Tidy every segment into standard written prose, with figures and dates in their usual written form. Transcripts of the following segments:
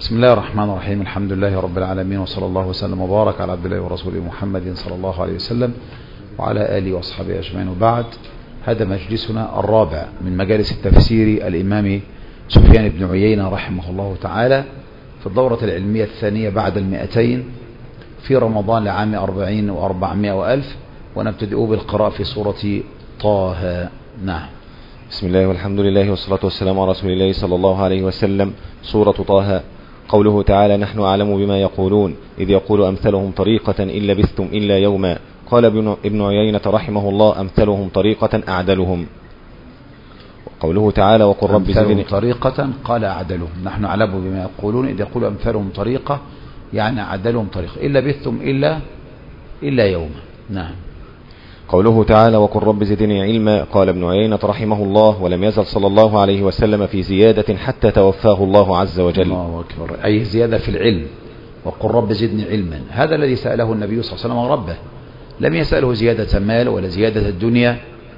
بسم الله الرحمن الرحيم. الحمد لله رب العالمين، وصلى الله وسلم وبارك على عبد الله ورسوله محمد صلى الله عليه وسلم وعلى آله وأصحابه أجمعين، وبعد. هذا مجلسنا الرابع من مجالس التفسير الإمام سفيان بن عيينة رحمه الله تعالى في الدورة العلمية الثانية بعد 200 في رمضان لعام 40 و400 وألف، ونبتدئ بالقراءة في سورة طه. نعم. بسم الله والحمد لله والصلاة والسلام على رسول الله صلى الله عليه وسلم. سورة طه. قوله تعالى: نحن أعلم بما يقولون إذ يقول أمثلهم طريقة إن لبثتم إلا يوما. قال ابن عيينة رحمه الله: أمثلهم طريقة أعدلهم. قوله تعالى: وقل رب زدني طريقة، قال أعدلهم. نحن أعلم بما يقولون إذ يقول أمثلهم طريقة، يعني أعدلهم طريقة. إن لبثتم إلا يوما. نعم. قوله تعالى: وقل رب زدني علما. قال ابن عيينة رحمه الله: ولم يزل صلى الله عليه وسلم في زيادة حتى توفاه الله عز وجل. الله أكبر، أي زيادة في العلم. وقل رب زدني علما، هذا الذي سأله النبي صلى الله عليه وسلم ربه، لم يسأله زيادة مال ولا زيادة الدنيا،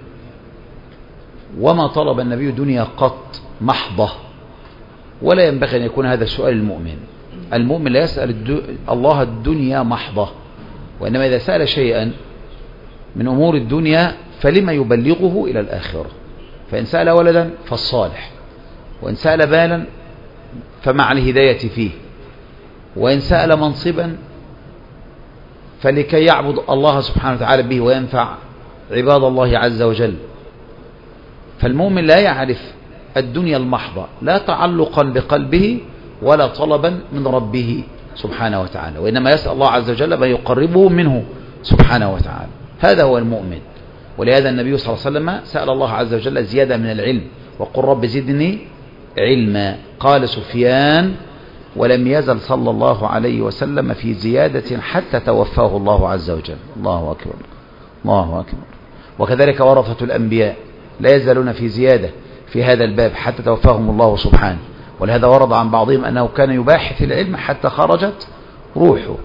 وما طلب النبي دنيا قط محضة، ولا ينبغي أن يكون هذا السؤال المؤمن. المؤمن لا يسأل الله الدنيا محضة، وإنما إذا سأل شيئا من أمور الدنيا فلما يبلغه إلى الآخرة. فإن سأل ولدا فالصالح، وإن سأل بالا فمع الهداية فيه، وإن سأل منصبا فلكي يعبد الله سبحانه وتعالى به وينفع عباد الله عز وجل. فالمؤمن لا يعرف الدنيا المحضة، لا تعلقا بقلبه ولا طلبا من ربه سبحانه وتعالى، وإنما يسأل الله عز وجل ما يقربه منه سبحانه وتعالى. هذا هو المؤمن. ولهذا النبي صلى الله عليه وسلم سأل الله عز وجل زيادة من العلم: وقل رب زدني علما. قال سفيان: ولم يزل صلى الله عليه وسلم في زيادة حتى توفاه الله عز وجل. الله أكبر، الله أكبر. وكذلك ورثة الأنبياء لا يزالون في زيادة في هذا الباب حتى توفاهم الله سبحانه. ولهذا ورد عن بعضهم أنه كان يباحث العلم حتى خرجت روحه،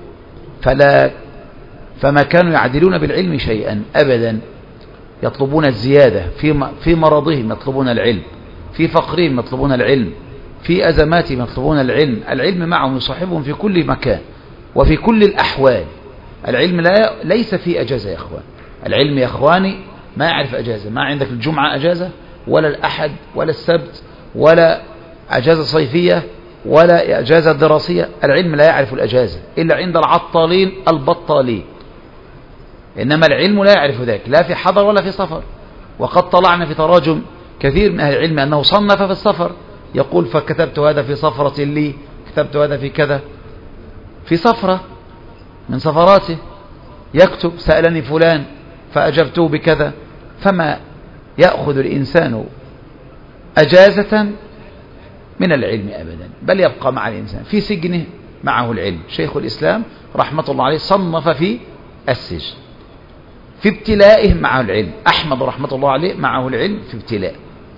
فما كانوا يعدلون بالعلم شيئا أبدا، يطلبون الزيادة في مرضهم، يطلبون العلم في فقرهم، يطلبون العلم في أزماتهم، يطلبون العلم. العلم معهم يصاحبهم في كل مكان وفي كل الأحوال. العلم ليس في أجازة يا إخوان. العلم يا إخواني ما يعرف أجازة. ما عندك الجمعة أجازة، ولا الأحد، ولا السبت، ولا أجازة صيفية، ولا أجازة دراسية. العلم لا يعرف الأجازة إلا عند العطالين البطالين، إنما العلم لا يعرف ذلك، لا في حضر ولا في سفر. وقد طلعنا في تراجم كثير من أهل العلم أنه صنف في السفر، يقول: فكتبت هذا في صفرة لي، كتبت هذا في كذا، في سفرة من سفراته يكتب: سألني فلان فأجبته بكذا. فما يأخذ الإنسان أجازة من العلم أبدا، بل يبقى مع الإنسان في سجنه معه العلم. شيخ الإسلام رحمة الله عليه صنف في السجن، في ابتلائه معه العلم. أحمد رحمة الله عليه معه العلم في ابتلاء،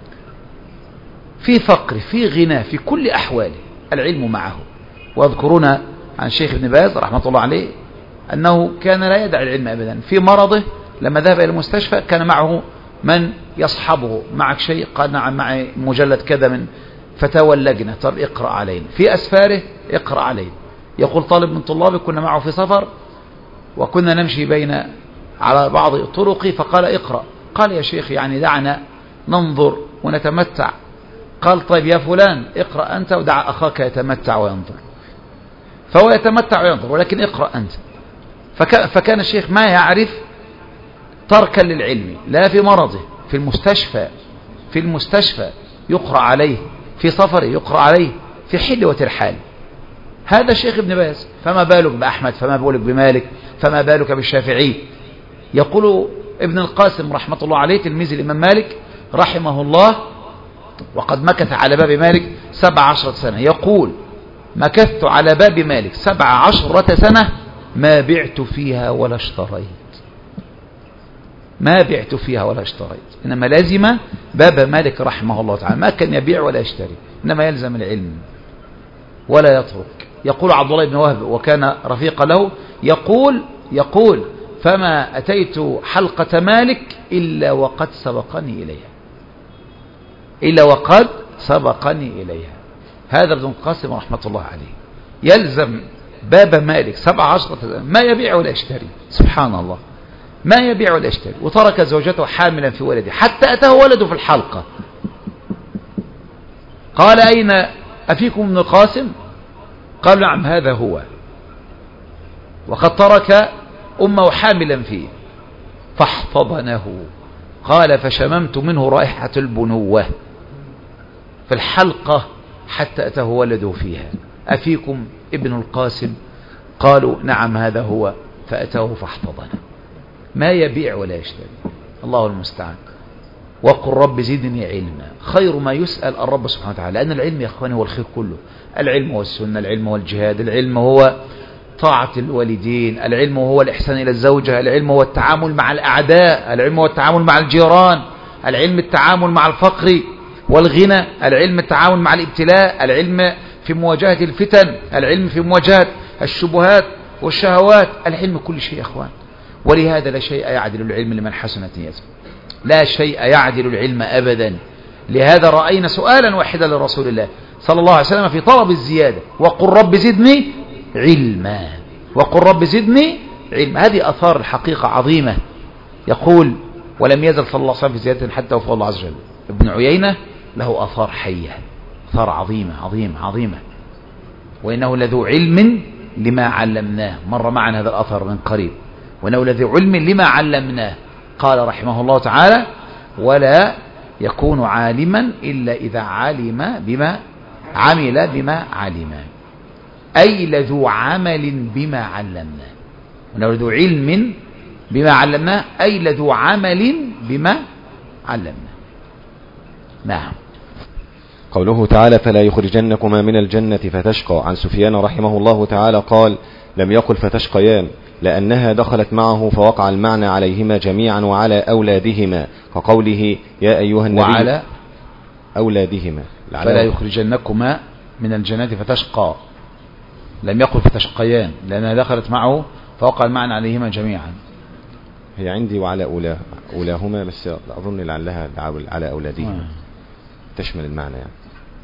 في فقر، في غنى، في كل أحواله العلم معه. واذكرون عن شيخ ابن باز رحمة الله عليه أنه كان لا يدع العلم أبدا. في مرضه لما ذهب إلى المستشفى كان معه من يصحبه: معك شيء؟ قال: نعم معي مجلد كذا من فتاوى اللجنة. طب اقرأ علينا. في أسفاره اقرأ علينا. يقول طالب من طلابي كنا معه في سفر وكنا نمشي على بعض الطرق، فقال: اقرأ. قال: يا شيخ يعني دعنا ننظر ونتمتع. قال: طيب يا فلان اقرأ أنت ودع أخاك يتمتع وينظر. فهو يتمتع وينظر، ولكن اقرأ أنت. فكان الشيخ ما يعرف تركا للعلم، لا في مرضه، في المستشفى يقرأ عليه، في سفره يقرأ عليه، في حل وترحال. هذا الشيخ ابن باز. فما بالك بأحمد، فما بالك بمالك، فما بالك بالشافعي. يقول ابن القاسم رحمة الله عليه تلميذ الإمام مالك رحمه الله، وقد مكث على باب مالك 17 سنة، يقول: مكثت على باب مالك 17 سنة ما بعت فيها ولا اشتريت. ما بعت فيها ولا اشتريت، إنما لازم باب مالك رحمه الله تعالى، ما كان يبيع ولا يشتري، إنما يلزم العلم ولا يترك. يقول عبد الله بن وهب وكان رفيق له، يقول: فما أتيت حلقة مالك إلا وقد سبقني إليها، هذا ابن القاسم رحمة الله عليه يلزم باب مالك 17 ما يبيع ولا يشتري، سبحان الله، ما يبيع ولا يشتري، وترك زوجته حاملا في ولده حتى أتاه ولده في الحلقة. قال أين أفيكم ابن القاسم؟ قال نعم هذا هو، وقد ترك أمه حاملا فيه فاحتضنه. قال فشممت منه رائحة البنوة في الحلقة حتى أتاه ولده فيها. أفيكم ابن القاسم؟ قالوا نعم هذا هو، فأتاه فاحتضنه. ما يبيع ولا يشتري، الله المستعان. وقل رب زدني علما، خير ما يسأل الرب سبحانه وتعالى، لأن العلم يا أخواني هو الخير كله. العلم هو السنة، العلم هو الجهاد، العلم هو طاعة الوالدين، العلم هو الإحسان إلى الزوجة، العلم هو التعامل مع الأعداء، العلم هو التعامل مع الجيران، العلم التعامل مع الفقر والغنى، العلم التعامل مع الابتلاء، العلم في مواجهة الفتن، العلم في مواجهة الشبهات والشهوات، العلم كل شيء يا أخوان. ولهذا لا شيء يعدل العلم لمن حسنت نيته، لا شيء يعدل العلم أبدا. لهذا رأينا سؤالا واحدا لرسول الله صلى الله عليه وسلم في طلب الزيادة، وقل رب زدني علما، وقل رب زدني علما. هذه أثار الحقيقة عظيمة. يقول ولم يزل صلى الله عليه وسلم في زيادة حتى وفق الله عز وجل. ابن عيينة له أثار حية، أثار عظيمة عظيمة عظيمة. وإنه لذو علم لما علمناه، مر معنا هذا الأثر من قريب، وإنه لذو علم لما علمناه. قال رحمه الله تعالى ولا يكون عالما إلا إذا علم بما عمل بما علم، أي لذو عمل بما علمناه. وإنه لذو علم بما علمناه أي لذو عمل بما علمناه. نعم. قوله تعالى فلا يخرجنكما من الجنة فتشقى. عن سفيان رحمه الله تعالى قال لم يقل فتشقيان، لأنها دخلت معه فوقع المعنى عليهما جميعا وعلى أولادهما، كقوله يا أيها النبي وعلى أولادهما فلا يخرجنكما من الجنة فتشقى. لم يقل فتشقيان لأنها دخلت معه فوقع المعنى عليهما جميعا. هي عندي وعلى أولاهما، بس أظن لعلها على أولادهما تشمل المعنى يعني.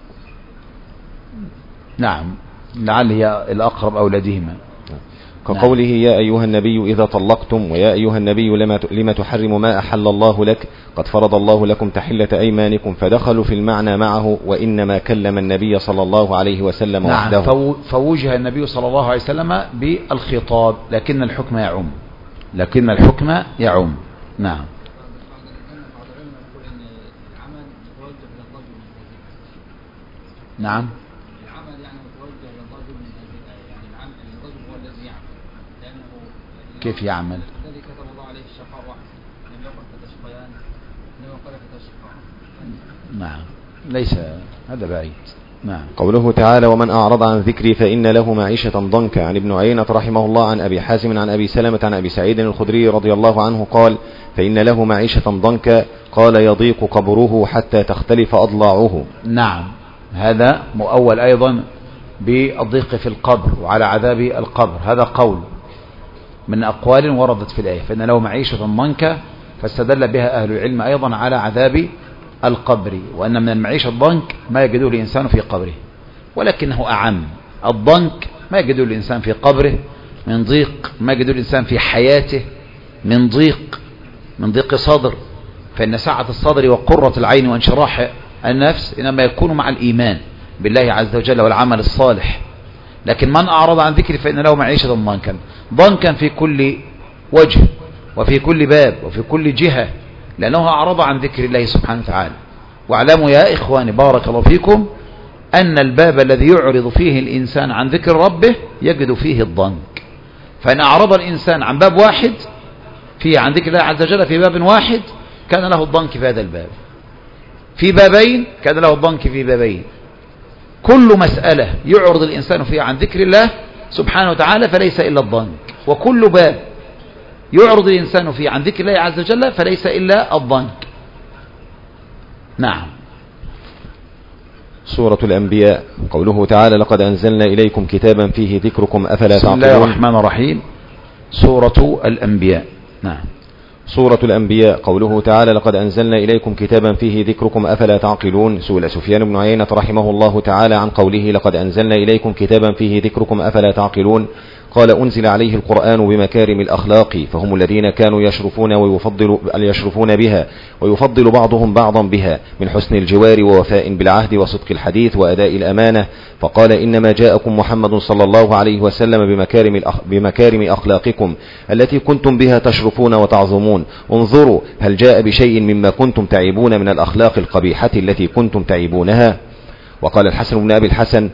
نعم، لعل هي الأقرب أولادهما. كقوله يا أيها النبي إذا طلقتم، ويا أيها النبي لما تحرم ما أحل الله لك، قد فرض الله لكم تحلة أيمانكم، فدخلوا في المعنى معه، وإنما كلم النبي صلى الله عليه وسلم وحده. نعم، فوجه النبي صلى الله عليه وسلم بالخطاب، لكن الحكم يعم، لكن الحكم يعم. نعم. نعم. كيف يعمل؟ الذي كتب الله عليه الشقاء واحد، لم يقل فتشقيان، لم يقل فتشقى. نعم، ليس هذا بعيد. نعم. قوله تعالى ومن أعرض عن ذكري فإن له معيشة ضنكا. عن ابن عيينة رحمه الله عن أبي حازم عن أبي سلمة عن أبي سعيد الخدري رضي الله عنه قال فإن له معيشة ضنكا، قال يضيق قبره حتى تختلف أضلاعه. نعم، هذا مؤول أيضا بالضيق في القبر وعلى عذاب القبر، هذا قول من أقوال وردت في الآية، فإن له معيشة ضنكا، فاستدل بها أهل العلم أيضا على عذاب القبر، وأن من المعيشة الضنك ما يجده الإنسان في قبره، ولكنه أعم. الضنك ما يجده الإنسان في قبره من ضيق، ما يجده الإنسان في حياته من ضيق صدر، فإن سعة الصدر وقرة العين وانشراح النفس إنما يكون مع الإيمان بالله عز وجل والعمل الصالح. لكن من أعرض عن ذكري فإن له معيشة ضنكا، ضنكا في كل وجه وفي كل باب وفي كل جهة، لأنه أعرض عن ذكر الله سبحانه وتعالى. واعلموا يا إخواني بارك الله فيكم أن الباب الذي يعرض فيه الإنسان عن ذكر ربه يجد فيه الضنك. فإن أعرض الإنسان عن باب واحد عن ذكر الله عز وجل في باب واحد كان له الضنك في هذا الباب، في بابين كان له الضنك في بابين. كل مسألة يعرض الإنسان فيها عن ذكر الله سبحانه وتعالى فليس إلا الضنك، وكل باب يعرض الإنسان فيه عن ذكر الله عز وجل فليس إلا الضنك. نعم. سورة الأنبياء. قوله تعالى لقد أنزلنا إليكم كتابا فيه ذكركم أفلا تعقلون. بسم الله الرحمن الرحيم. سورة الأنبياء. نعم. سورة الأنبياء قوله تعالى لقد أنزلنا إليكم كتابا فيه ذكركم أفلا تعقلون. سئل سفيان بن عيينة رحمه الله تعالى عن قوله لقد أنزلنا إليكم كتابا فيه ذكركم أفلا تعقلون، قال أنزل عليه القرآن بمكارم الأخلاق، فهم الذين كانوا يشرفون بها ويفضل بعضهم بعضا بها من حسن الجوار ووفاء بالعهد وصدق الحديث وأداء الأمانة. فقال إنما جاءكم محمد صلى الله عليه وسلم بمكارم أخلاقكم التي كنتم بها تشرفون وتعظمون. انظروا هل جاء بشيء مما كنتم تعيبون من الأخلاق القبيحة التي كنتم تعيبونها. وقال الحسن بن أبي الحسن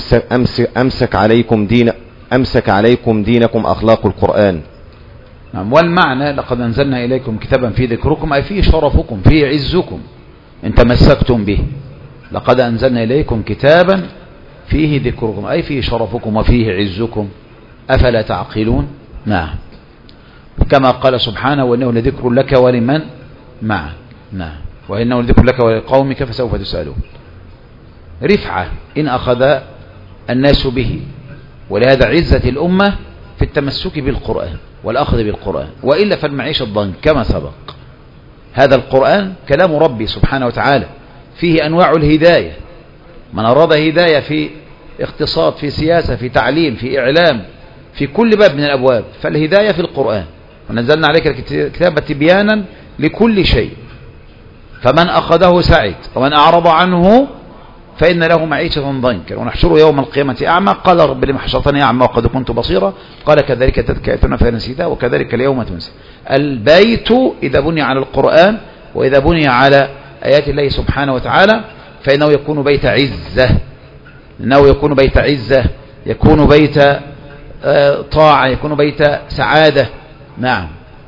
أمسك عليكم دينكم أخلاق القرآن. نعم. والمعنى لقد أنزلنا إليكم كتابا فيه ذكركم أي فيه شرفكم فيه عزكم إن تمسكتم به. لقد أنزلنا إليكم كتابا فيه ذكركم أي فيه شرفكم وفيه عزكم أفلا تعقلون. نعم. كما قال سبحانه وإنه لذكر لك ولمن معك. نعم. وإنه لذكر لك ولقومك فسوف تسألون. رفعة إن أخذ الناس به، ولهذا عزة الأمة في التمسك بالقرآن والأخذ بالقرآن، وإلا فالمعيشة الضنك كما سبق. هذا القرآن كلام ربي سبحانه وتعالى فيه أنواع الهداية، من أراد هداية في اقتصاد في سياسة في تعليم في إعلام في كل باب من الأبواب فالهداية في القرآن. ونزلنا عليك الكتاب تبيانا لكل شيء، فمن أخذه سعد ومن أعرض عنه فإن له معيشة ضنكا ونحشره يوم القيامة أعمى قال رب لما حشرتني أعمى وقد كنت بصيرا قال كذلك أتتك آياتنا فنسيتها وكذلك اليوم تنسى. البيت إذا بني على القرآن وإذا بني على آيات الله سبحانه وتعالى فإنه يكون بيت عزة، إنه يكون بيت عزة، يكون بيت طاعة، يكون بيت سعادة. نعم.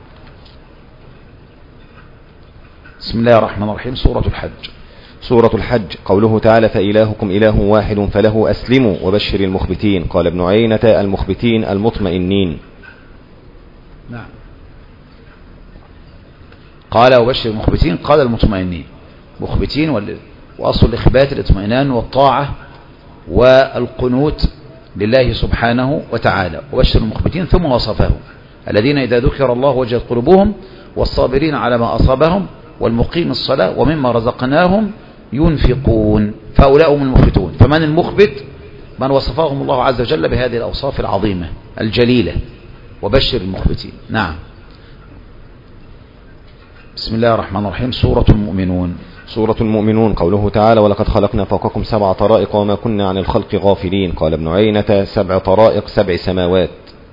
بسم الله الرحمن الرحيم. سورة الحج. سورة الحج قوله تعالى فإلهكم إله واحد فله أسلموا وبشر المخبتين. قال ابن عيينة المخبتين المطمئنين. نعم. قال وبشر المخبتين قال المطمئنين. مخبتين وأصل الإخبات الاطمئنان والطاعة والقنوت لله سبحانه وتعالى. وبشر المخبتين ثم وصفهم الذين إذا ذكر الله وجلت قلوبهم والصابرين على ما أصابهم والمقيم الصلاة ومما رزقناهم ينفقون فأولاء هم المخبتون. فمن المخبت؟ من وصفهم الله عز وجل بهذه الأوصاف العظيمة الجليلة. وبشر المخبتين. نعم. بسم الله الرحمن الرحيم. سورة المؤمنون. سورة المؤمنون قوله تعالى ولقد خلقنا فوقكم 7 طرائق وما كنا عن الخلق غافلين. قال ابن عيينة 7 طرائق 7 سماوات.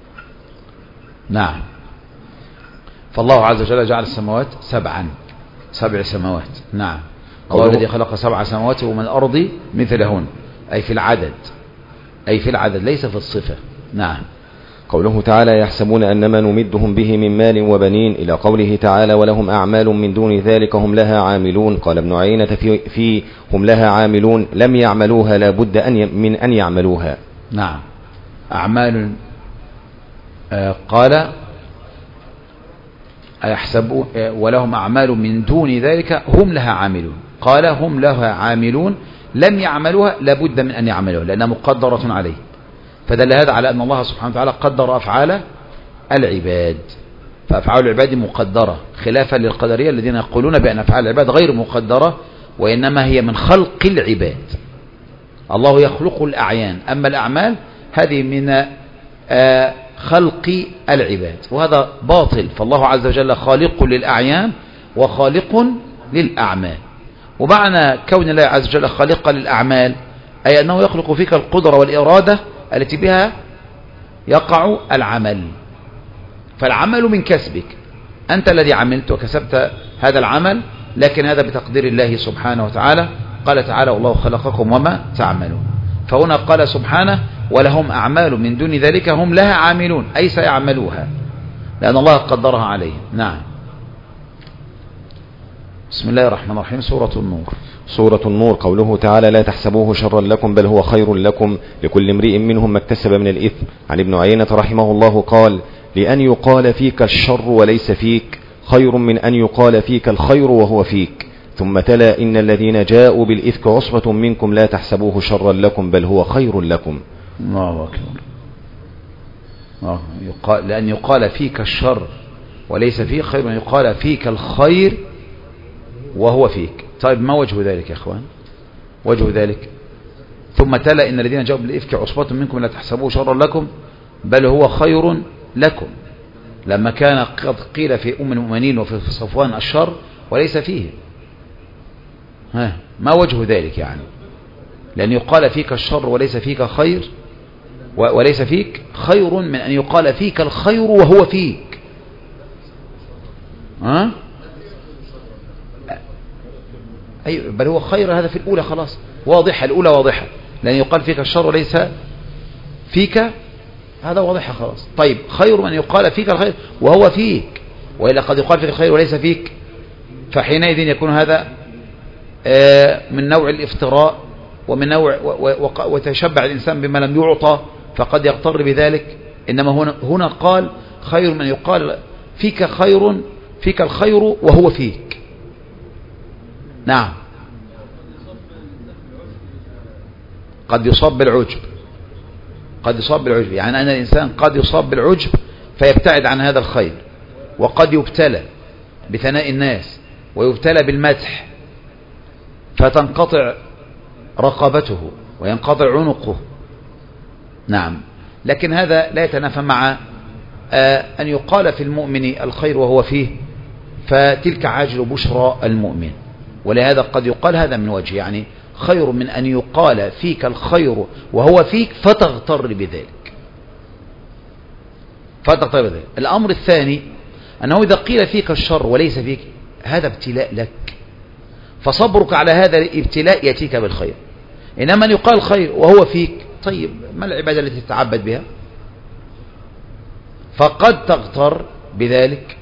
نعم. فالله عز وجل جعل السماوات 7 سماوات. نعم. الله الذي خلق 7 سماوات ومن الأرض مثلهن أي في العدد ليس في الصفة. نعم. قوله تعالى يحسبون أنما نمدهم به من مال وبنين إلى قوله تعالى ولهم أعمال من دون ذلك هم لها عاملون. قال ابن عيينة في هم لها عاملون لم يعملوها لا بد من أن يعملوها. نعم. أعمال قال يحسبون ولهم أعمال من دون ذلك هم لها عاملون. قال هم لها عاملون لم يعملوها لابد من أن يعملوها لأنها مقدرة عليه. فدل هذا على أن الله سبحانه وتعالى قدر أفعال العباد، فأفعال العباد مقدرة خلافا للقدرية الذين يقولون بأن أفعال العباد غير مقدرة وإنما هي من خلق العباد. الله يخلق الأعيان، أما الأعمال هذه من خلق العباد، وهذا باطل. فالله عز وجل خالق للأعيان وخالق للأعمال. ومعنى كون الله عز وجل خالق للأعمال أي أنه يخلق فيك القدرة والإرادة التي بها يقع العمل. فالعمل من كسبك، أنت الذي عملت وكسبت هذا العمل، لكن هذا بتقدير الله سبحانه وتعالى. قال تعالى والله خلقكم وما تعملون. فهنا قال سبحانه ولهم أعمال من دون ذلك هم لها عاملون أي سيعملوها لأن الله قدرها عليهم. نعم. بسم الله الرحمن الرحيم. سورة النور. سورة النور قوله تعالى لا تحسبوه شرا لكم بل هو خير لكم لكل امرئ منهم ما اكتسب من الإثم. عن ابن عيينة رحمه الله قال لأن يقال فيك الشر وليس فيك خير من أن يقال فيك الخير وهو فيك. ثم تلا إن الذين جاءوا بالإفك عصبة منكم لا تحسبوه شرا لكم بل هو خير لكم. الله أكبر. لأن يقال فيك الشر وليس فيك خير من يقال فيك الخير وهو فيك. طيب ما وجه ذلك يا اخوان؟ وجه ذلك ثم تلا إن الذين جاءوا بالإفك عصبة منكم لا تحسبوه شرا لكم بل هو خير لكم، لما كان قد قيل في أم المؤمنين وفي صفوان الشر وليس فيه. ما وجه ذلك يعني؟ لأن يقال فيك الشر وليس فيك خير، وليس فيك خير من أن يقال فيك الخير وهو فيك. أي بل هو خير، هذا في الأولى خلاص واضحة، الأولى واضحة، لأن يقال فيك الشر وليس فيك، هذا واضحة خلاص. طيب خير من يقال فيك الخير وهو فيك، وإلا قد يقال فيك الخير وليس فيك، فحينئذ يكون هذا من نوع الافتراء ومن نوع وتشبع الإنسان بما لم يعطى فقد يغتر بذلك. إنما هنا قال خير من يقال فيك خير، فيك الخير وهو فيك. نعم قد يصاب بالعجب، قد يصاب بالعجب، يعني أن الإنسان قد يصاب بالعجب فيبتعد عن هذا الخير، وقد يبتلى بثناء الناس ويبتلى بالمدح فتنقطع رقبته وينقطع عنقه. نعم، لكن هذا لا يتنافى مع أن يقال في المؤمن الخير وهو فيه، فتلك عاجل بشرى المؤمن. ولهذا قد يقال هذا من وجه، يعني خير من أن يقال فيك الخير وهو فيك فتغتر بذلك، فتغتر بذلك. الأمر الثاني أنه إذا قيل فيك الشر وليس فيك، هذا ابتلاء لك، فصبرك على هذا الابتلاء يأتيك بالخير. إنما أن يقال خير وهو فيك، طيب ما العبادة التي تتعبد بها؟ فقد تغتر بذلك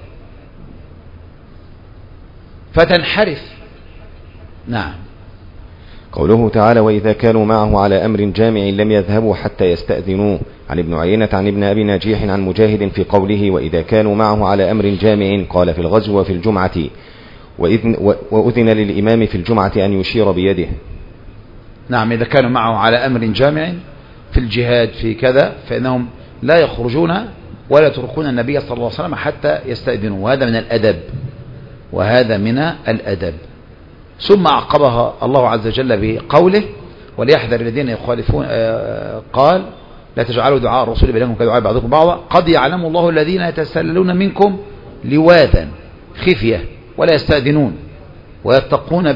فتنحرف. نعم. قوله تعالى وإذا كانوا معه على أمر جامع لم يذهبوا حتى يستأذنوه. عن ابن عيينة عن ابن أبي نجيح عن مجاهد في قوله وإذا كانوا معه على أمر جامع قال في الغزو وفي الجمعة، وأذن للإمام في الجمعة أن يشير بيده. نعم، إذا كانوا معه على أمر جامع في الجهاد في كذا فإنهم لا يخرجون ولا يتركون النبي صلى الله عليه وسلم حتى يستأذنوا، وهذا من الأدب، وهذا من الأدب. ثم أعقبها الله عز وجل بقوله وليحذر الذين يخالفون، قال لا تجعلوا دعاء الرسول بينكم كدعاء بعضكم بعضا قد يعلم الله الذين يتسللون منكم لواذا خفية ولا يستأذنون ويتقون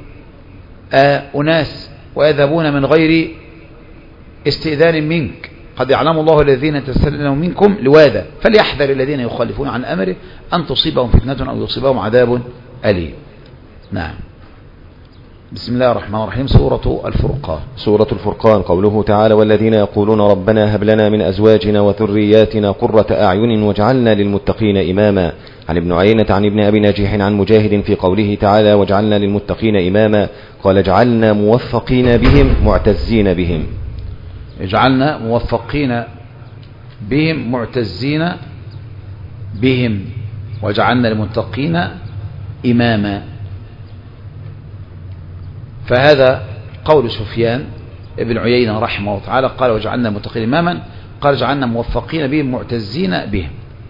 بأناس ويذهبون من غير استئذان منك، قد يعلم الله الذين يتسللون منكم لواذا فليحذر الذين يخالفون عن أمره أن تصيبهم فتنة أو يصيبهم عذاب أليم. نعم. بسم الله الرحمن الرحيم. سورة الفرقان. سورة الفرقان. قوله تعالى والذين يقولون ربنا هب لنا من أزواجنا وذرياتنا قرة أعين واجعلنا للمتقين إماما. عن ابن عيينة عن ابن أبي نجيح عن مجاهد في قوله تعالى واجعلنا للمتقين إماما قال اجعلنا موفقين بهم معتزين بهم. اجعلنا موفقين بهم معتزين بهم واجعلنا للمتقين إماما. فهذا قول سفيان ابن عيينة رحمه الله تعالى، قال وجعلنا المتقين إماما، قال جعلنا موفقين بهم معتزين بهم.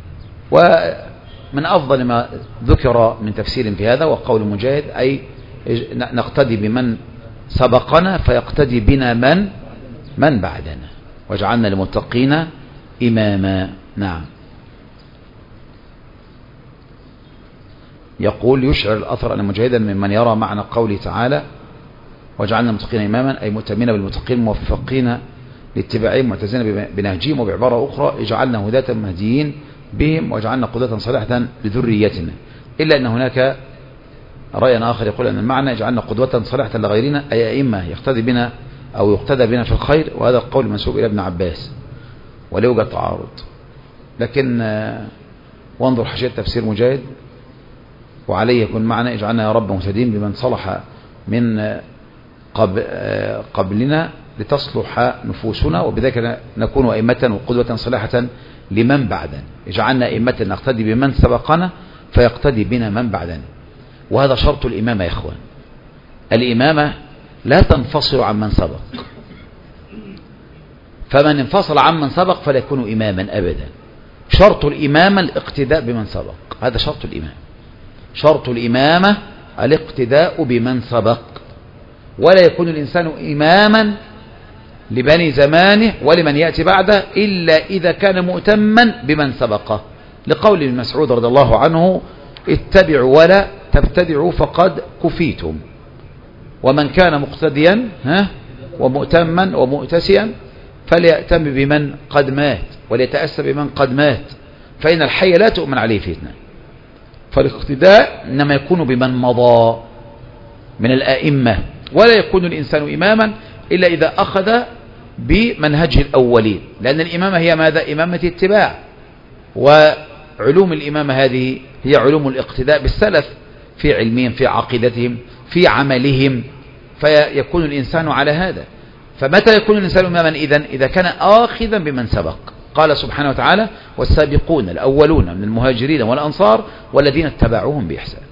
ومن أفضل ما ذكر من تفسير في هذا وقول مجاهد أي نقتدي بمن سبقنا فيقتدي بنا من بعدنا وجعلنا للمتقين إماما. نعم. يقول يشعر الأثر أن مجاهدا ممن يرى معنى قوله تعالى وجعلنا المتقين إماما أي مؤتمين بالمتقين موفقين لاتباعهم معتزين بنهجهم، وبعبارة أخرى اجعلنا هداة مهديين بهم وجعلنا قدوة صالحة لذريتنا. إلا أن هناك رأي آخر يقول أن المعنى اجعلنا قدوة صالحة لغيرنا أي أئمة يقتدي بنا أو يقتدى بنا في الخير، وهذا القول منسوب إلى ابن عباس ولا يوجد تعارض. لكن وانظر حاشية تفسير مجاهد وعليه يكون معنى اجعلنا يا رب مهتدين بمن صلح من قبلنا لتصلح نفوسنا وبذلك نكون أئمة وقدوة صالحة لمن بعدنا. اجعلنا أئمة نقتدي بمن سبقنا فيقتدي بنا من بعدنا. وهذا شرط الإمامة يا إخوان. الإمامة لا تنفصل عن من سبق، فمن انفصل عن من سبق فلا يكون إماما أبدا. شرط الإمامة الاقتداء بمن سبق، هذا شرط الإمامة. شرط الإمامة الاقتداء بمن سبق، ولا يكون الإنسان إماما لبني زمانه ولمن يأتي بعده إلا إذا كان مؤتما بمن سبقه، لقول ابن مسعود رضي الله عنه: اتبعوا ولا تبتدعوا فقد كفيتم. ومن كان مقتديا ومؤتما ومؤتسيا فليأتم بمن قد مات وليتأسى بمن قد مات، فإن الحي لا تؤمن عليه فتنة. فالاقتداء إنما يكون بمن مضى من الآئمة، ولا يكون الإنسان إماما إلا إذا أخذ بمنهج الأولين، لأن الإمامة هي ماذا؟ إمامة اتباع، وعلوم الإمامة هذه هي علوم الاقتداء بالسلف في علمهم، في عقيدتهم، في عملهم، فيكون الإنسان على هذا. فمتى يكون الإنسان إماما إذا كان آخذا بمن سبق. قال سبحانه وتعالى: والسابقون الأولون من المهاجرين والأنصار والذين اتبعوهم بإحسان.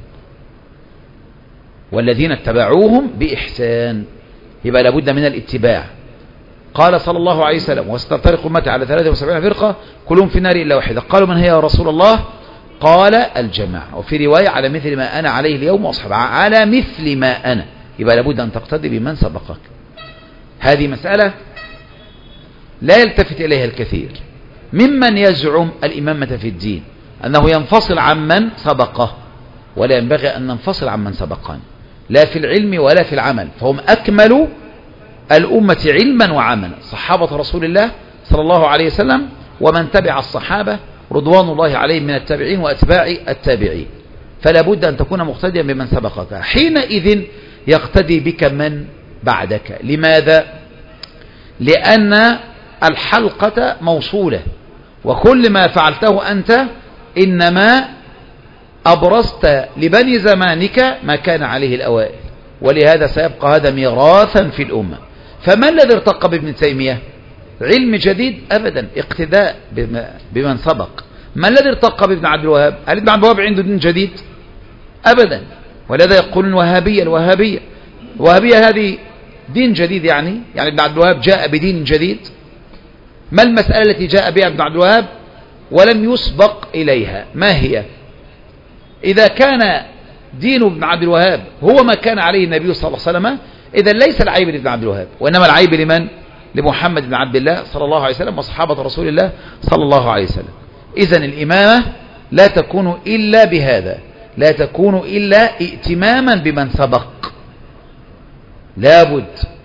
والذين اتبعوهم بإحسان، يبقى لابد من الاتباع. قال صلى الله عليه وسلم: وستفترق أمتي على 73 فرقة كلهم في النار إلا واحدة. قالوا: من هي يا رسول الله؟ قال: الجماعة. وفي رواية: على مثل ما أنا عليه اليوم وأصحابي، على مثل ما أنا. يبقى لابد أن تقتدي بمن سبقك. هذه مسألة لا يلتفت إليها الكثير ممن يزعم الإمامة في الدين، أنه ينفصل عمن سبقه، ولا ينبغي أن ننفصل عمن سبقنا، لا في العلم ولا في العمل، فهم أكمل الأمة علما وعملا، صحابة رسول الله صلى الله عليه وسلم ومن تبع الصحابة رضوان الله عليهم من التابعين وأتباع التابعين. فلا بد أن تكون مقتديا بمن سبقك، حينئذ يقتدي بك من بعدك. لماذا؟ لأن الحلقة موصولة، وكل ما فعلته أنت إنما أبرزت لبني زمانك ما كان عليه الأوائل، ولهذا سيبقى هذا ميراثا في الأمة. فما الذي ارتقى بابن تيمية؟ علم جديد؟ أبدا، اقتداء بمن سبق. ما الذي ارتقى بابن عبد الوهاب؟ هل ابن عبد الوهاب عنده دين جديد؟ أبدا. ولذا يقولون الوهابية هذه دين جديد، يعني ابن عبد الوهاب جاء بدين جديد. ما المسألة التي جاء بها ابن عبد الوهاب ولم يسبق إليها؟ ما هي؟ إذا كان دين ابن عبد الوهاب هو ما كان عليه النبي صلى الله عليه وسلم، إذا ليس العيب لابن عبد الوهاب، وإنما العيب لمن؟ لمحمد بن عبد الله صلى الله عليه وسلم وصحابة رسول الله صلى الله عليه وسلم. إذن الإمامة لا تكون إلا بهذا، لا تكون إلا ائتماما بمن سبق، لابد.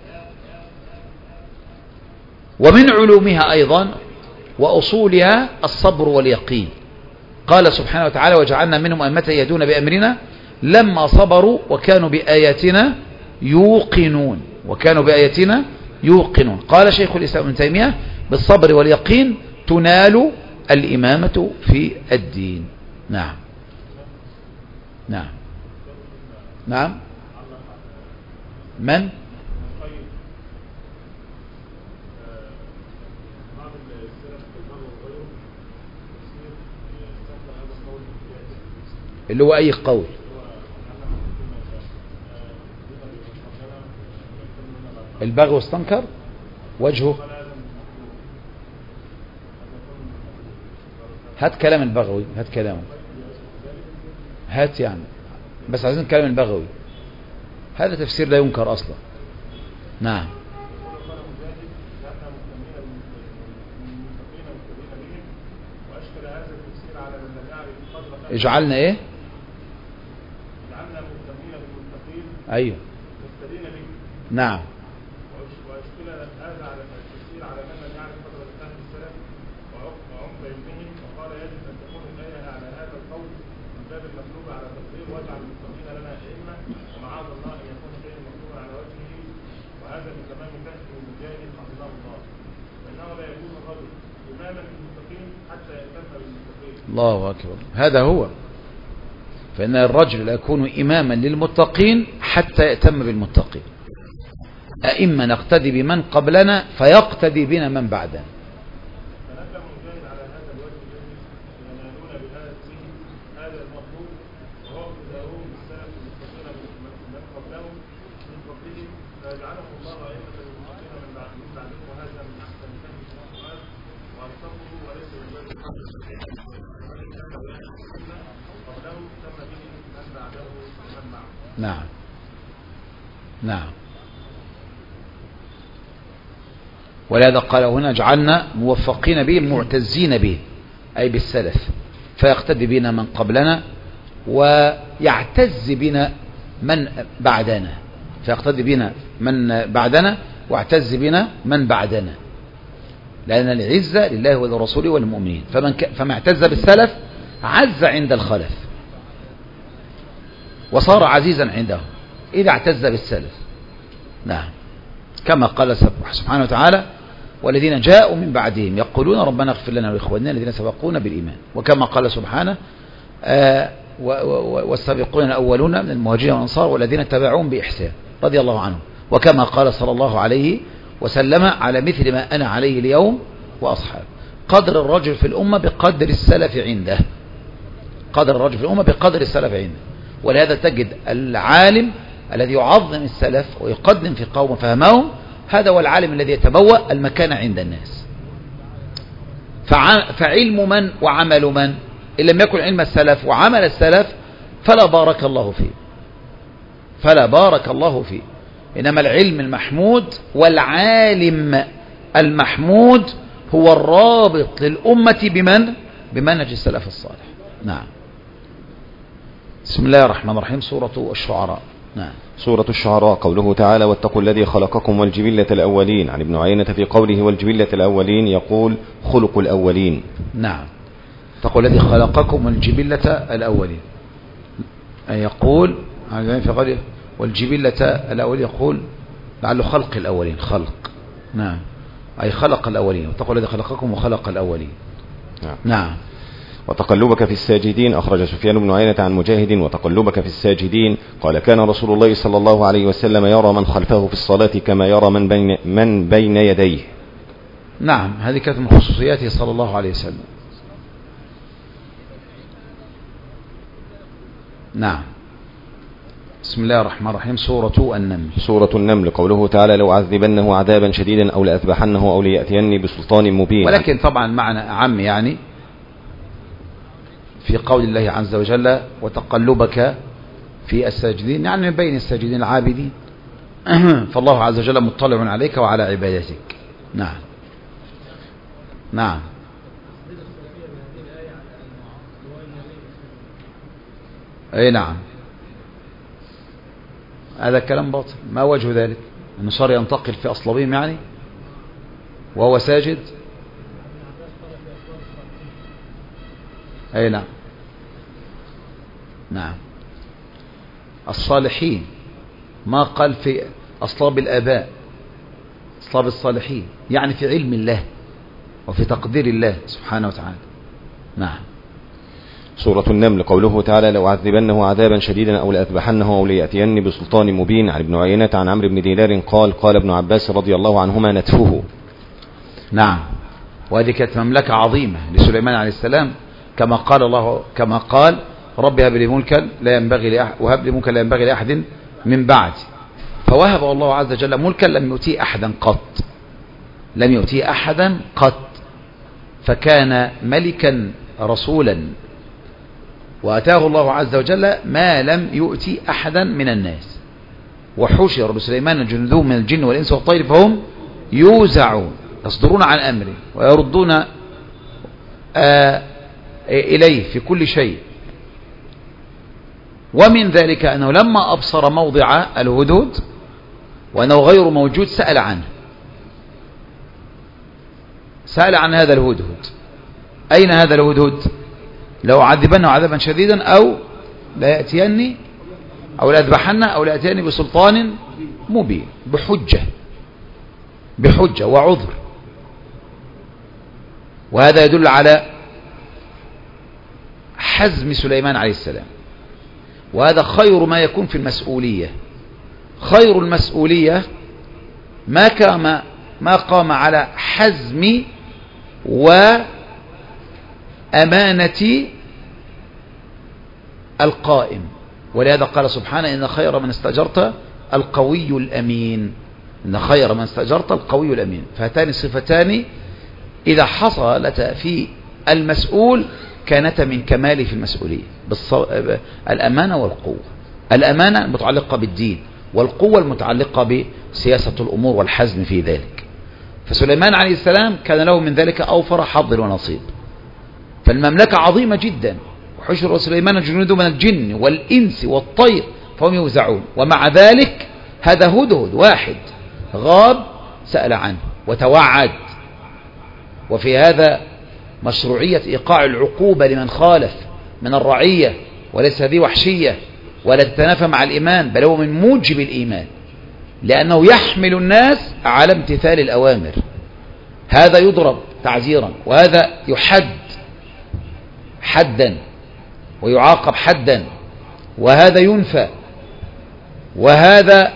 ومن علومها أيضا وأصولها الصبر واليقين. قال سبحانه وتعالى: وجعلنا منهم أئمة يهدون بأمرنا لما صبروا وكانوا بآياتنا يوقنون. قال شيخ الإسلام ابن تيمية: بالصبر واليقين تنال الإمامة في الدين. نعم. من؟ اللي هو أي قول؟ البغي واستنكر وجهه. هات كلام البغوي، هات كلامه، هات يعني، بس عايزين كلام البغوي. هذا تفسير لا ينكر أصلا. نعم. اجعلنا ايه؟ اجعلنا مهتمين بالمتقين. ايوه. مهتدين به. نعم. واشكل هذا على التفسير على من لم يعرف فضل فهم السلف وعمق علمهم، فقال يجب ان تكون الايه على هذا القول من باب المطلوب على تقدير واجعل المتقين لنا ائمه، ومعاذ الله ان يكون شيء مطلوب على وجهه، وهذا من تمام فهم المجاهد حفظه الله، فانه لا يكون الرجل اماما للمتقين حتى يهتم بالمتقين. الله أكبر، هذا هو. فإن الرجل لا يكون إماما للمتقين حتى يأتم بالمتقين. أئمة نقتدي بمن قبلنا فيقتدي بنا من بعدنا. فنبدأ مجاهد على هذا الوجه الذي ينالون بهذا الدين هذا المطلوب، وهو ابتداؤهم بالسلف المستقيم من قبلهم من فضلهم، فيجعلهم الله أئمة للمتقين من بعدهم، وهذا من أحسن فهم القرآن وألطفه، وليس من باب نعم نعم. ولهذا قال هنا جعلنا موفقين به معتزين به أي بالسلف، فيقتدي بنا من قبلنا ويعتز بنا من بعدنا، فيقتدي بنا من بعدنا واعتز بنا من بعدنا، لأن العزة لله ولرسوله والمؤمنين. فما اعتز بالسلف عز عند الخلف وصار عزيزا عنده إذا اعتز بالسلف. نعم، كما قال سبحانه وتعالى والذين جاءوا من بعدهم يقولون ربنا اغفر لنا ولإخواننا الذين سبقونا بالإيمان، وكما قال سبحانه والسابقون الأولون من المهاجرين والأنصار والذين تبعوهم بإحسان رضي الله عنهم، وكما قال صلى الله عليه وسلم على مثل ما أنا عليه اليوم وأصحاب. قدر الرجل في الأمة بقدر السلف عنده، قدر الرجل في الأمة بقدر السلف عنده. ولهذا تجد العالم الذي يعظم السلف ويقدم في قوم فهمهم، هذا هو العالم الذي يتبوأ المكان عند الناس. فعلم من وعمل من إن لم يكن علم السلف وعمل السلف فلا بارك الله فيه، فلا بارك الله فيه. إنما العلم المحمود والعالم المحمود هو الرابط للأمة بمن؟ بمنهج السلف الصالح. نعم. بسم الله الرحمن الرحيم. سورة الشعراء. نعم. سورة الشعراء. قوله تعالى واتقوا الذي خلقكم والجبلة الأولين. عن ابن عيينة في قوله والجبلة الأولين يقول خلق الأولين. نعم. اتقوا الذي خلقكم والجبلة الأولين، أي يقول في قوله والجبلة الأولين يقول لعله خلق الأولين، خلق. نعم، أي خلق الأولين. واتقوا الذي خلقكم وخلق الأولين. نعم. نعم. وتقلبك في الساجدين. أخرج سفيان بن عيينة عن مجاهد وتقلبك في الساجدين قال كان رسول الله صلى الله عليه وسلم يرى من خلفه في الصلاة كما يرى من بين يديه. نعم، هذه كانت من خصوصياته صلى الله عليه وسلم. نعم. بسم الله الرحمن الرحيم. سورة النمل. سورة النمل. قوله تعالى لو عذبنه عذابا شديدا أو لأذبحنه أو ليأتيني بسلطان مبين. ولكن طبعا معنى أعم يعني في قول الله عز وجل وتقلبك في الساجدين، يعني من بين الساجدين العابدين، فالله عز وجل مطلع عليك وعلى عبادتك. نعم. نعم. اي نعم، هذا كلام باطل. ما وجه ذلك؟ انه صار ينتقل في اصلابهم يعني وهو ساجد. اي نعم. نعم. الصالحين ما قال في اصلاب الاباء، اصلاب الصالحين يعني في علم الله وفي تقدير الله سبحانه وتعالى. نعم. سورة النمل. قوله تعالى لو عذبنه عذابا شديدا أو لأذبحنه أو ليأتيني بسلطان مبين. عن ابن عيينة عن عمرو بن دينار قال قال ابن عباس رضي الله عنهما نتفه. نعم. وهذه كانت مملكة عظيمة لسليمان عليه السلام، كما قال الله، كما قال رب هب لي ملكا لا ينبغي وهب لي ملكا لا ينبغي لأحد من بعد. فوهب الله عز وجل ملكا لم يؤتيه أحدا قط، لم يؤتيه أحدا قط، فكان ملكا رسولا، وأتاه الله عز وجل ما لم يؤتي أحدا من الناس. وحشر بسليمان جنوده من الجن والإنس والطير فهم يوزعون، يصدرون عن أمره ويردون إليه في كل شيء. ومن ذلك أنه لما أبصر موضع الهدهد وأنه غير موجود سأل عنه، سأل عن هذا الهدهد، أين هذا الهدهد؟ لو عذبنه عذابا شديدا أو لا يأتيني أو لا أذبحنه أو لا يأتيني بسلطان مبين، بحجة وعذر. وهذا يدل على حزم سليمان عليه السلام، وهذا خير ما يكون في المسؤولية. خير المسؤولية ما قام على حزم وأمانة القائم. ولهذا قال سبحانه إن خير من استأجرت القوي الأمين، إن خير من استأجرت القوي الأمين. فهاتان الصفتان إذا حصلت في المسؤول كانتا من كماله في المسؤولية، الأمانة والقوة. الأمانة المتعلقة بالدين، والقوة المتعلقة بسياسة الأمور والحزم في ذلك. فسليمان عليه السلام كان له من ذلك أوفر حظ ونصيب. فالمملكة عظيمة جدا، وحشر سليمان جنوده من الجن والإنس والطير فهم يوزعون، ومع ذلك هذا هدهد واحد غاب سأل عنه وتوعد. وفي هذا مشروعية إيقاع العقوبة لمن خالف من الرعية، وليس هذه وحشية ولا تتنافى مع الإيمان، بل هو من موجب الإيمان، لأنه يحمل الناس على امتثال الأوامر. هذا يضرب تعزيرا، وهذا يحد حدا ويعاقب حدا، وهذا ينفى، وهذا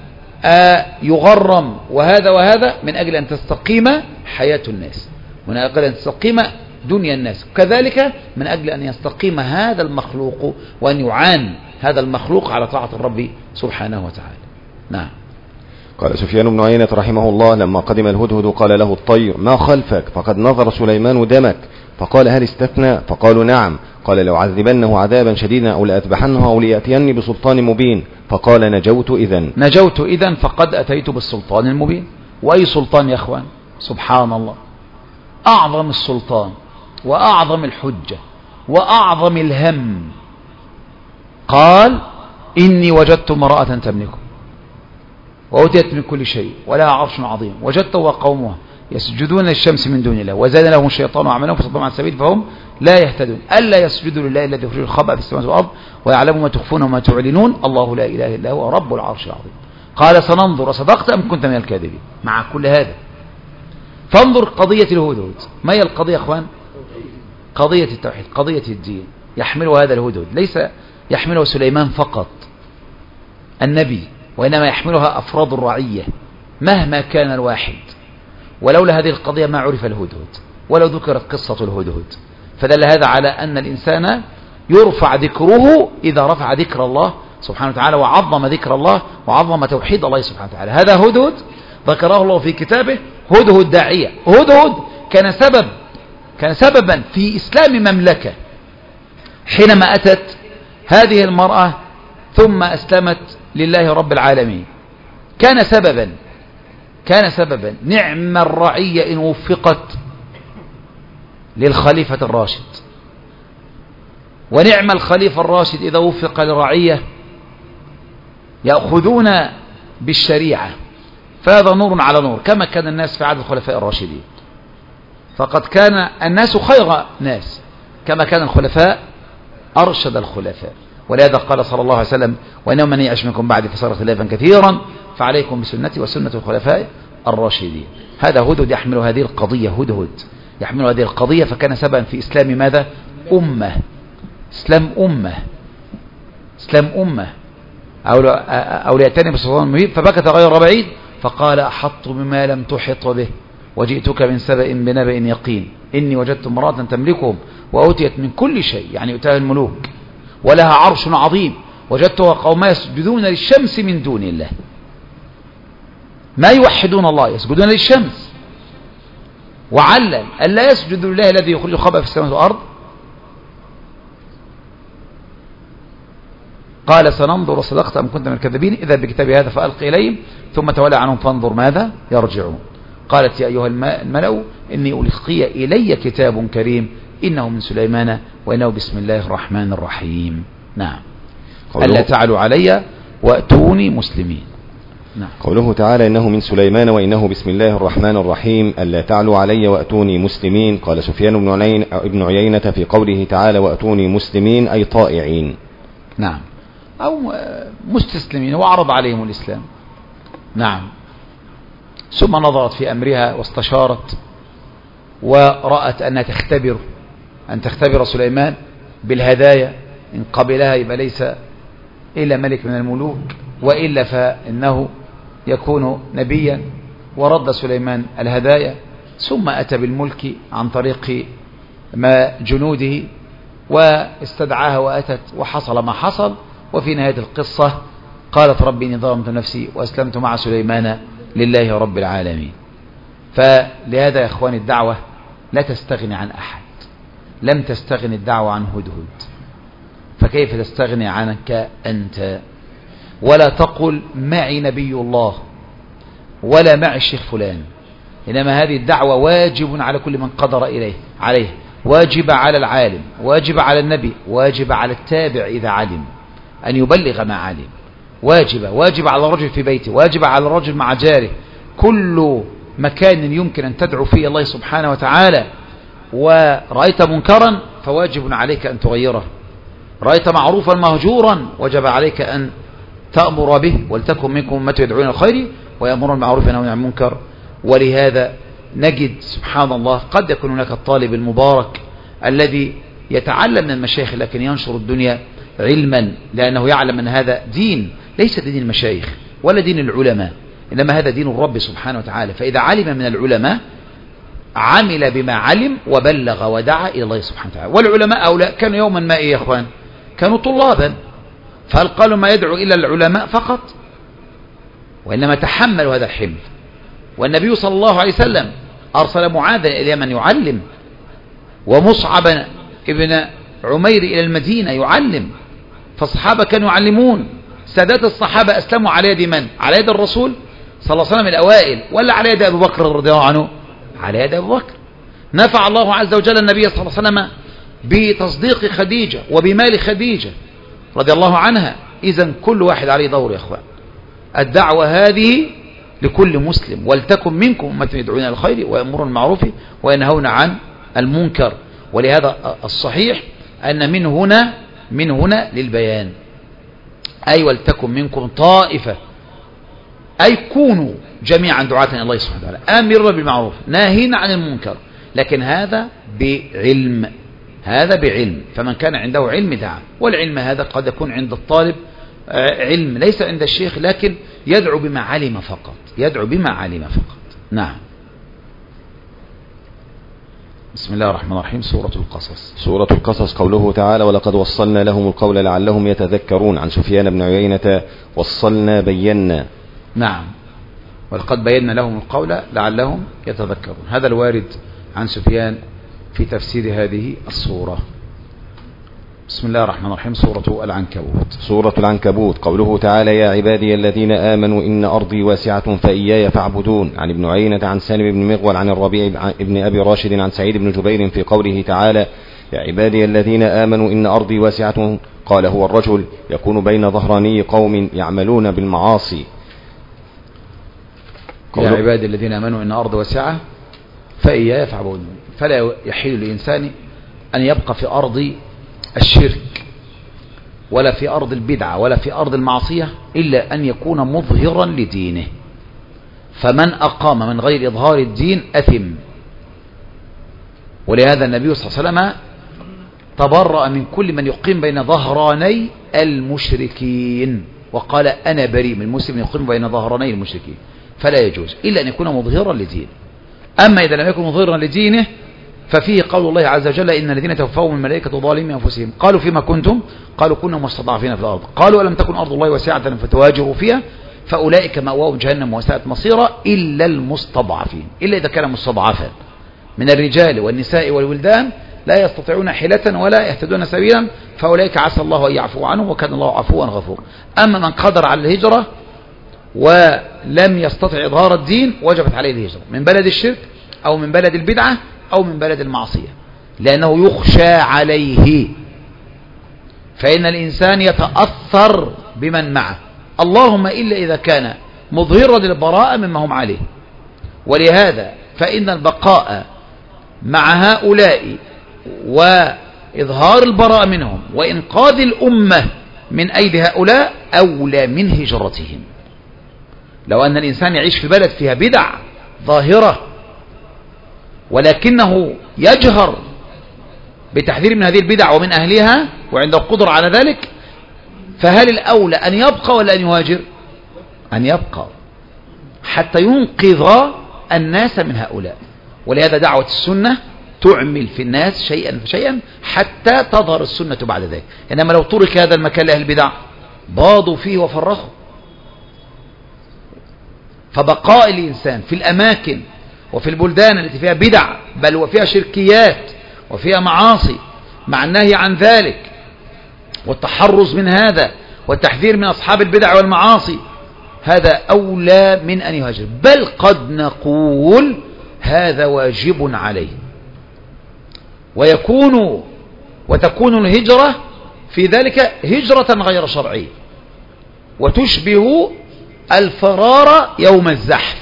يغرم، وهذا من أجل أن تستقيم حياة الناس، من أجل أن تستقيم دنيا الناس، وكذلك من أجل أن يستقيم هذا المخلوق، وأن يعان هذا المخلوق على طاعة الرب سبحانه وتعالى. نعم. قال سفيان بن عيينة رحمه الله: لما قدم الهدهد قال له الطير: ما خلفك؟ فقد نظر سليمان دمك. فقال: هل استثنى؟ فقالوا: نعم. قال: لأعذبنه عذابا شديدا أو لأذبحنه أو ليأتيني بسلطان مبين. فقال: نجوت إذن فقد أتيت بالسلطان المبين. وأي سلطان يا أخوان؟ سبحان الله، أعظم السلطان وأعظم الحجة وأعظم الهم. قال: إني وجدت امرأة تملكه وأوتيت من كل شيء ولها عرش عظيم، وجدت وقومها يسجدون للشمس من دون الله وزاد لهم الشيطان وعملهم فصدهم عن السبيل فهم لا يهتدون. ألا يسجدوا لله الذي يخرج الخبأ في السماوات والأرض ويعلم ما تخفون وما تعلنون، الله لا إله إلا هو رب العرش العظيم. قال: سننظر صدقت أم كنت من الكاذبين. مع كل هذا فانظر قضية الهدهد. ما هي القضية يا أخوان؟ قضية التوحيد، قضية الدين، يحملها هذا الهدهد. ليس يحمله سليمان فقط النبي، وإنما يحملها أفراد الرعية مهما كان الواحد. ولولا هذه القضية ما عرف الهدهد، ولو ذكرت قصة الهدهد. فدل هذا على أن الإنسان يرفع ذكره إذا رفع ذكر الله سبحانه وتعالى، وعظم ذكر الله وعظم توحيد الله سبحانه وتعالى. هذا هدهد ذكره الله في كتابه، هدهد داعية. هدهد كان سببا في إسلام مملكة. حينما أتت هذه المرأة ثم أسلمت لله رب العالمين، كان سببا. نعم الرعية إن وفقت للخليفة الراشد، ونعم الخليفة الراشد إذا وفق للرعية يأخذون بالشريعة، فهذا نور على نور، كما كان الناس في عهد الخلفاء الراشدين. فقد كان الناس خير ناس، كما كان الخلفاء أرشد الخلفاء. ولهذا قال صلى الله عليه وسلم: وإنه من يعش منكم بعد فسيرى اختلافا كثيرا فعليكم بسنتي وسنة الخلفاء الراشدين. هذا هدهد يحمل هذه القضية، هدهد يحمل هذه القضية، فكان سببا في إسلام ماذا؟ إسلام أمة. أو ليأتني بسلطان مبين فبكت غير بعيد فقال: أحط بما لم تحط به وجئتك من سبأ بنبأ يقين إني وجدت امرأة تملكهم وأوتيت من كل شيء، يعني يؤتاها الملوك، ولها عرش عظيم، وجدتها قوما يسجدون للشمس من دون الله. ما يوحدون الله، يسجدون للشمس. وعلل ألا يسجدوا لله الذي يخرج الخبأ في السماوات والأرض. قال: سننظر صدقت أم كنت من الكاذبين، إذا بكتابي هذا فألقي إليهم ثم تولى عنهم فانظر ماذا يرجعون. قالت: يا أيها الملأ إني ألقي إلي كتاب كريم إنه من سليمان وإنه بسم الله الرحمن الرحيم. نعم. ألا تعلوا علي وأتوني مسلمين. نعم. قوله تعالى: إنه من سليمان وإنه بسم الله الرحمن الرحيم ألا تعلوا علي وأتوني مسلمين. قال سفيان بن عيينة في قوله تعالى: وأتوني مسلمين أي طائعين. نعم، أو مستسلمين وعرض عليهم الإسلام. نعم. ثم نظرت في أمرها واستشارت ورأت أن تختبر سليمان بالهدايا، إن قبلها يبقى ليس إلا ملك من الملوك، وإلا فإنه يكون نبيا. ورد سليمان الهدايا، ثم أتى بالملك عن طريق ما جنوده واستدعاها وأتت، وحصل ما حصل. وفي نهاية القصة قالت: ربي إني ظلمت نفسي وأسلمت مع سليمان لله رب العالمين. فلهذا يا إخواني الدعوة لا تستغني عن أحد، لم تستغني الدعوة عن هدهد، فكيف تستغني عنك أنت؟ ولا تقل معي نبي الله ولا معي الشيخ فلان، إنما هذه الدعوة واجب على كل من قدر عليه، واجب على العالم، واجب على النبي، واجب على التابع إذا علم أن يبلغ ما علم، واجب على الرجل في بيته، واجب على الرجل مع جاره. كل مكان يمكن أن تدعو فيه الله سبحانه وتعالى ورأيت منكرا فواجب عليك أن تغيره، رأيت معروفا مهجورا وجب عليك أن تأمر به، ولتكن منكم أمة يدعون الخير ويأمرون بالمعروف وينهون عن المنكر. ولهذا نجد سبحان الله قد يكون هناك الطالب المبارك الذي يتعلم من المشايخ لكن ينشر الدنيا علما، لأنه يعلم أن هذا دين ليس دين المشايخ ولا دين العلماء، إنما هذا دين الرب سبحانه وتعالى. فإذا علم من العلماء عمل بما علم وبلغ ودعا إلى الله سبحانه وتعالى. والعلماء أولا كانوا يوما ما يا إخوان كانوا طلابا، فهل قالوا ما يدعو إلى العلماء فقط؟ وإنما تحملوا هذا الحمل. والنبي صلى الله عليه وسلم أرسل معاذ إلى اليمن يعلم، ومصعب ابن عمير إلى المدينة يعلم، فالصحابة كانوا يعلمون. سادات الصحابة أسلموا على يد من؟ على يد الرسول صلى الله عليه وسلم الأوائل، ولا على يد أبي بكر رضي الله عنه؟ على يد أبي بكر. نفع الله عز وجل النبي صلى الله عليه وسلم بتصديق خديجة وبمال خديجة رضي الله عنها. إذن كل واحد عليه دور يا أخوان. الدعوة هذه لكل مسلم، ولتكن منكم أمة يدعون إلى الخير ويأمرون بالمعروف وينهون عن المنكر. ولهذا الصحيح أن من هنا للبيان، أي ولتكن منكم طائفة، أي كونوا جميعا دعاة إلى الله سبحانه وتعالى آمرين بالمعروف ناهين عن المنكر، لكن هذا بعلم. فمن كان عنده علم دعا، والعلم هذا قد يكون عند الطالب علم ليس عند الشيخ، لكن يدعو بما علم فقط، نعم. بسم الله الرحمن الرحيم. سورة القصص قوله تعالى ولقد وصلنا لهم القول لعلهم يتذكرون. عن سفيان بن عيينة وصلنا بينا. نعم، ولقد بينا لهم القول لعلهم يتذكرون، هذا الوارد عن سفيان في تفسير هذه السورة. بسم الله الرحمن الرحيم. سورة العنكبوت قوله تعالى يا عبادي الذين آمنوا إن أرضي واسعة فإياي فاعبدون. عن ابن عيينة عن سالم بن مغول عن الربيع بن أبي راشد عن سعيد بن جبير في قوله تعالى يا عبادي الذين آمنوا إن أرضي واسعة، قال هو الرجل يكون بين ظهراني قوم يعملون بالمعاصي. يا عبادي الذين آمنوا إن أرضي واسعة فإياي فاعبدون. فلا يحل للإنسان أن يبقى في أرض الشرك ولا في أرض البدعة ولا في أرض المعصية إلا أن يكون مظهرا لدينه، فمن أقام من غير إظهار الدين أثم. ولهذا النبي صلى الله عليه وسلم تبرأ من كل من يقيم بين ظهراني المشركين، وقال أنا بريء من المسلم يقيم بين ظهراني المشركين، فلا يجوز إلا أن يكون مظهرا لدينه. أما إذا لم يكن مظهرا لدينه ففيه قول الله عز وجل إن الذين توفاهم الملائكة ظالمي أنفسهم قالوا فيما كنتم؟ قالوا كنا مستضعفين في الأرض. قالوا ألم تكن أرض الله واسعة فتهاجروا فيها فأولئك مأواهم جهنم وساءت مصيرا إلا المستضعفين، إلا إذا كان مستضعفا من الرجال والنساء والولدان لا يستطيعون حيلة ولا يهتدون سبيلا فأولئك عسى الله أن يعفو عنهم وكان الله عفوا غفورا. أما من قدر على الهجرة ولم يستطع إظهار الدين وجبت عليه الهجرة من بلد الشرك أو من بلد البدعة أو من بلد المعصية، لأنه يخشى عليه، فإن الإنسان يتأثر بمن معه، اللهم إلا إذا كان مظهرا للبراءة مما هم عليه. ولهذا فإن البقاء مع هؤلاء وإظهار البراءة منهم وإنقاذ الأمة من أيدي هؤلاء أولى من هجرتهم. لو أن الإنسان يعيش في بلد فيها بدع ظاهرة ولكنه يجهر بتحذير من هذه البدع ومن أهلها وعنده القدرة على ذلك، فهل الأولى أن يبقى ولا أن يهاجر؟ أن يبقى حتى ينقذ الناس من هؤلاء. ولهذا دعوة السنة تعمل في الناس شيئا فشيئا حتى تظهر السنة بعد ذلك. إنما لو ترك هذا المكان لأهل البدع باضوا فيه وفرخوا. فبقاء الإنسان في الأماكن وفي البلدان التي فيها بدع بل وفيها شركيات وفيها معاصي، مع النهي عن ذلك والتحرز من هذا والتحذير من أصحاب البدع والمعاصي، هذا أولى من أن يهاجر. بل قد نقول هذا واجب عليه، وتكون الهجرة في ذلك هجرة غير شرعية، وتشبه الفرار يوم الزحف،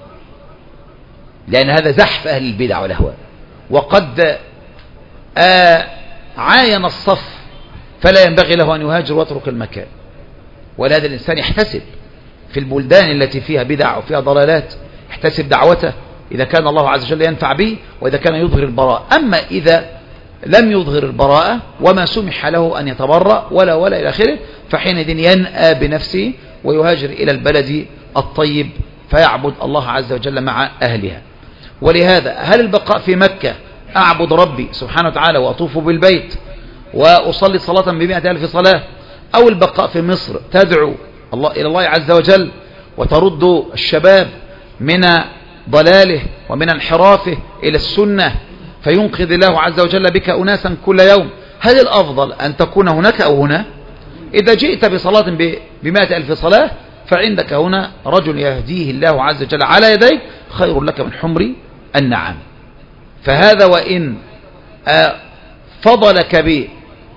لأن هذا زحف أهل البدع والأهواء، وقد عاين الصف، فلا ينبغي له أن يهاجر ويترك المكان. ولهذا الإنسان يحتسب في البلدان التي فيها بدع وفيها ضلالات، يحتسب دعوته إذا كان الله عز وجل ينفع به، وإذا كان يظهر البراءة. أما إذا لم يظهر البراءة وما سمح له أن يتبرأ ولا إلى آخره، فحينئذ ينأى بنفسه ويهاجر إلى البلد الطيب فيعبد الله عز وجل مع أهلها. ولهذا هل البقاء في مكة أعبد ربي سبحانه وتعالى وأطوف بالبيت وأصلي صلاة ب100,000 صلاة، أو البقاء في مصر تدعو الله إلى الله عز وجل وترد الشباب من ضلاله ومن انحرافه إلى السنة فينقذ الله عز وجل بك أناسا كل يوم؟ هل الأفضل أن تكون هناك أو هنا؟ إذا جئت بصلاة ب100,000 صلاة فعندك هنا رجل يهديه الله عز وجل على يديك خير لك من حمر النعم. فهذا وإن فضلك بأجر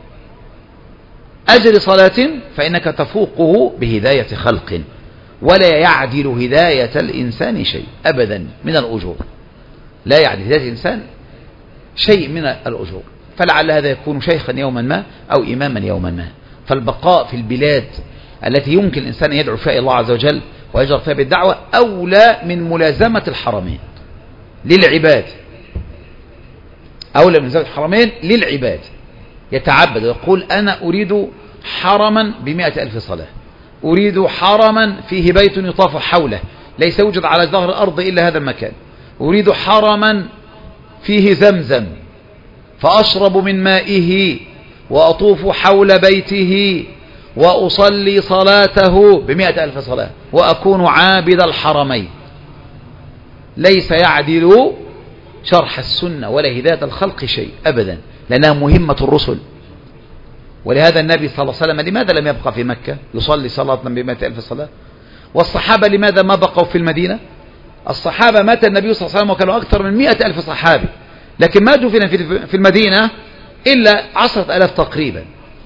صلاة فإنك تفوقه بهداية خلق، ولا يعدل هداية الإنسان شيء أبدا من الأجور، لا يعدل هداية الإنسان شيء من الأجور. فلعل هذا يكون شيخا يوما ما أو إماما يوما ما. فالبقاء في البلاد التي يمكن الإنسان يدعو فيها الله عز وجل ويجر فيها بالدعوة أولى من ملازمة الحرمين للعباد، أولى من ملازمة الحرمين للعباد. يتعبد ويقول أنا أريد حرما ب100,000 صلاة، أريد حرما فيه بيت يطاف حوله ليس يوجد على ظهر الأرض إلا هذا المكان، أريد حرما فيه زمزم فأشرب من مائه وأطوف حول بيته وأصلي صلاته ب100,000 صلاة وأكون عابد الحرمين. ليس يعدل شرح السنة ولا هداية الخلق شيء أبدا، لأنها مهمة الرسل. ولهذا النبي صلى الله عليه وسلم لماذا لم يبقى في مكة يصلي صلاة ب100,000 صلاة؟ والصحابة لماذا ما بقوا في المدينة؟ الصحابة مات النبي صلى الله عليه وسلم وكانوا أكثر من 100,000 صحابي، لكن ما دفن في المدينة إلا 10,000 تقريبا.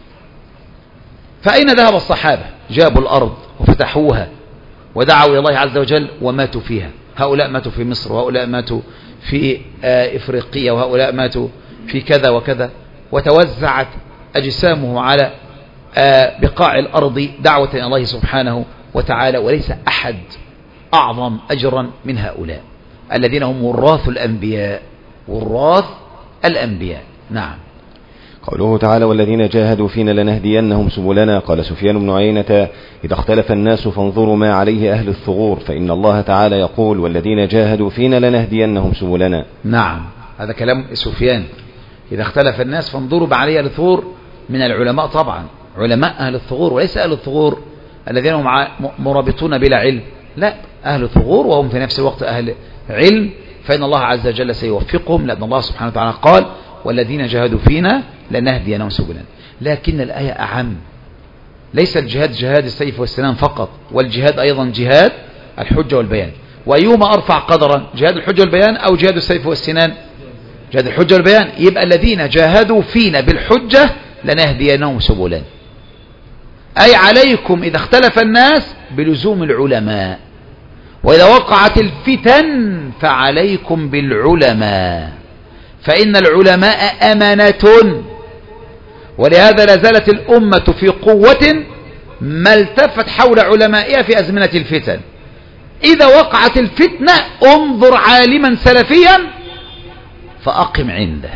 فأين ذهب الصحابة؟ جابوا الأرض وفتحوها ودعوا إلى الله عز وجل وماتوا فيها. هؤلاء ماتوا في مصر، وهؤلاء ماتوا في إفريقيا، وهؤلاء ماتوا في كذا وكذا، وتوزعت أجسامه على بقاع الأرض دعوة إلى الله سبحانه وتعالى. وليس أحد أعظم أجرا من هؤلاء الذين هم وراث الأنبياء، وراث الأنبياء. نعم. قوله تعالى والذين جاهدوا فينا لنهدينهم سبلنا. قال سفيان بن عيينة إذا اختلف الناس فانظروا ما عليه أهل الثغور، فإن الله تعالى يقول والذين جاهدوا فينا لنهدينهم سبلنا. نعم، هذا كلام سفيان. إذا اختلف الناس فانظروا ما عليه أهل الثغور، من العلماء طبعا، علماء أهل الثغور، وليس أهل الثغور الذين هم مرابطون بلا علم، لا، أهل الثغور وهم في نفس الوقت أهل علم، فإن الله عز وجل سيوفقهم، لأن الله سبحانه وتعالى قال والذين جاهدوا فينا لنهدينهم سبلنا. لكن الآية أعم، ليس الجهاد جهاد السيف والسنان فقط، والجهاد أيضا جهاد الحجة والبيان. وأيهما أرفع قدرا، جهاد الحجة والبيان أو جهاد السيف والسنان؟ جهاد الحجة والبيان. يبقى الذين جاهدوا فينا بالحجة لنهدينهم سبلنا، أي عليكم إذا اختلف الناس بلزوم العلماء، وإذا وقعت الفتن فعليكم بالعلماء، فإن العلماء أمانة. ولهذا لازالت الأمة في قوة ما التفت حول علمائها في أزمنة الفتن. إذا وقعت الفتنة انظر عالما سلفيا فأقم عنده.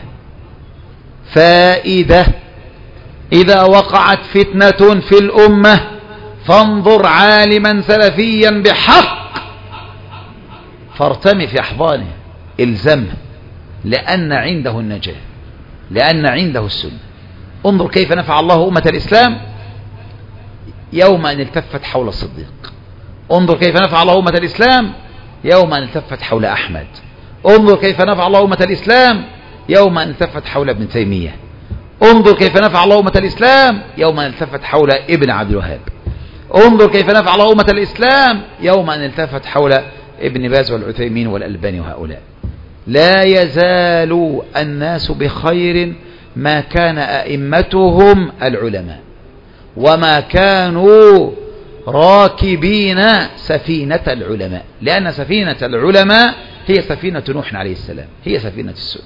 فائدة: إذا وقعت فتنة في الأمة فانظر عالما سلفيا بحق فارتمي في أحضانه، الزمه، لأن عنده النجاة، لأن عنده السنة. انظر كيف نفع الله أمة الإسلام يوم أن التفت حول الصديق، انظر كيف نفع الله أمة الإسلام يوم أن التفت حول أحمد، انظر كيف نفع الله أمة الإسلام يوم أن التفت حول ابن تيمية. انظر كيف نفع الله أمة الإسلام يوم أن التفت حول ابن عبد الوهاب. انظر كيف نفع الله أمة الإسلام يوم أن التفت حول ابن باز والعثيمين والألباني وهؤلاء. لا يزال الناس بخير ما كان أئمتهم العلماء، وما كانوا راكبين سفينة العلماء، لأن سفينة العلماء هي سفينة نوح عليه السلام، هي سفينة السوء.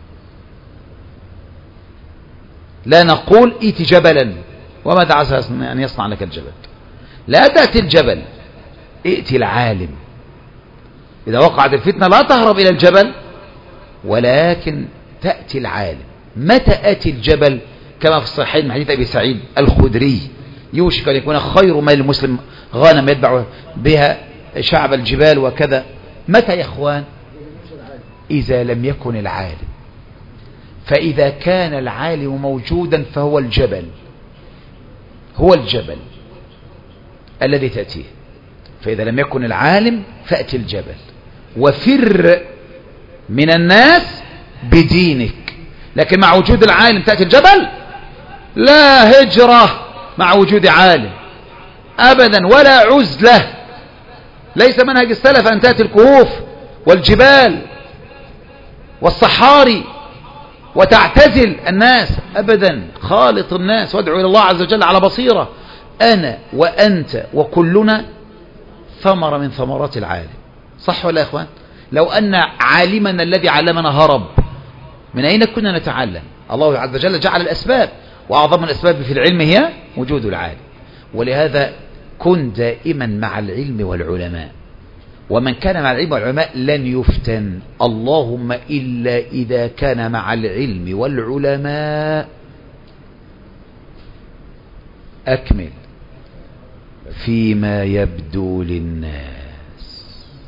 لا نقول ائت جبلا وماذا عسى أن يصنع لك الجبل، لا تأتي الجبل، ائت العالم. إذا وقعت الفتنة لا تهرب إلى الجبل ولكن تأتي العالم. متى آتي الجبل؟ كما في الصحيحين من حديث أبي سعيد الخدري: يوشك أن يكون خير مال المسلم غانم يتبع بها شعب الجبال وكذا. متى يا إخوان؟ إذا لم يكن العالم. فإذا كان العالم موجودا فهو الجبل، هو الجبل الذي تأتيه. فإذا لم يكن العالم فأتي الجبل، وفر من الناس بدينك. لكن مع وجود العالم تأتي الجبل؟ لا هجرة مع وجود عالم أبدا، ولا عزلة. ليس منهج السلف أن تأتي الكهوف والجبال والصحاري وتعتزل الناس أبدا. خالط الناس وادعو إلى الله عز وجل على بصيرة. أنا وأنت وكلنا ثمرة من ثمرات العالم، صح ولا يا إخوان؟ لو أن عالمنا الذي علمنا هرب، من أين كنا نتعلم؟ الله عز وجل جعل الأسباب، وأعظم الأسباب في العلم هي وجود العالم. ولهذا كن دائما مع العلم والعلماء، ومن كان مع العلم والعلماء لن يفتن. اللهم إلا إذا كان مع العلم والعلماء. أكمل. فيما يبدو للناس،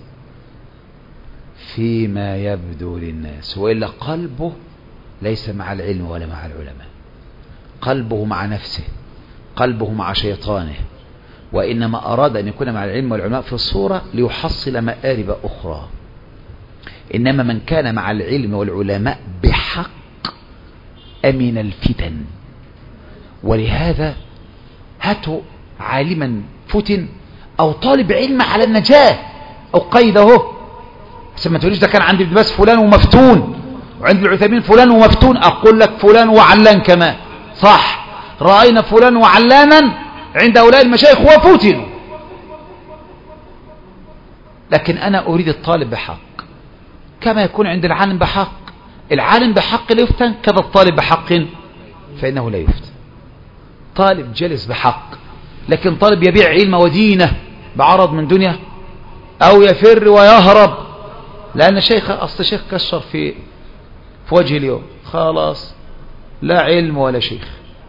فيما يبدو للناس، وإلا قلبه ليس مع العلم ولا مع العلماء. قلبه مع نفسه، قلبه مع شيطانه، وإنما أراد أن يكون مع العلم والعلماء في الصورة ليحصل مآرب أخرى. إنما من كان مع العلم والعلماء بحق أمن الفتن. ولهذا هاتوا عالما فتن أو طالب علم على النجاة أو قيده، عشان ما تقوليش ده كان عند ابن باز فلان ومفتون وعند العثيمين فلان ومفتون. أقول لك فلان وعلان كمان، صح، رأينا فلان وعلانا عند أولئك المشايخ وفتنوا. لكن أنا أريد الطالب بحق كما يكون عند العالم بحق. العالم بحق لا يفتن، كذا الطالب بحق فإنه لا يفتن. طالب جلس بحق، لكن طالب يبيع علم ودينه بعرض من دنيا، أو يفر ويهرب. لأن شيخ أصل شيخ كشر في وجه اليوم، خلاص لا علم ولا شيخ.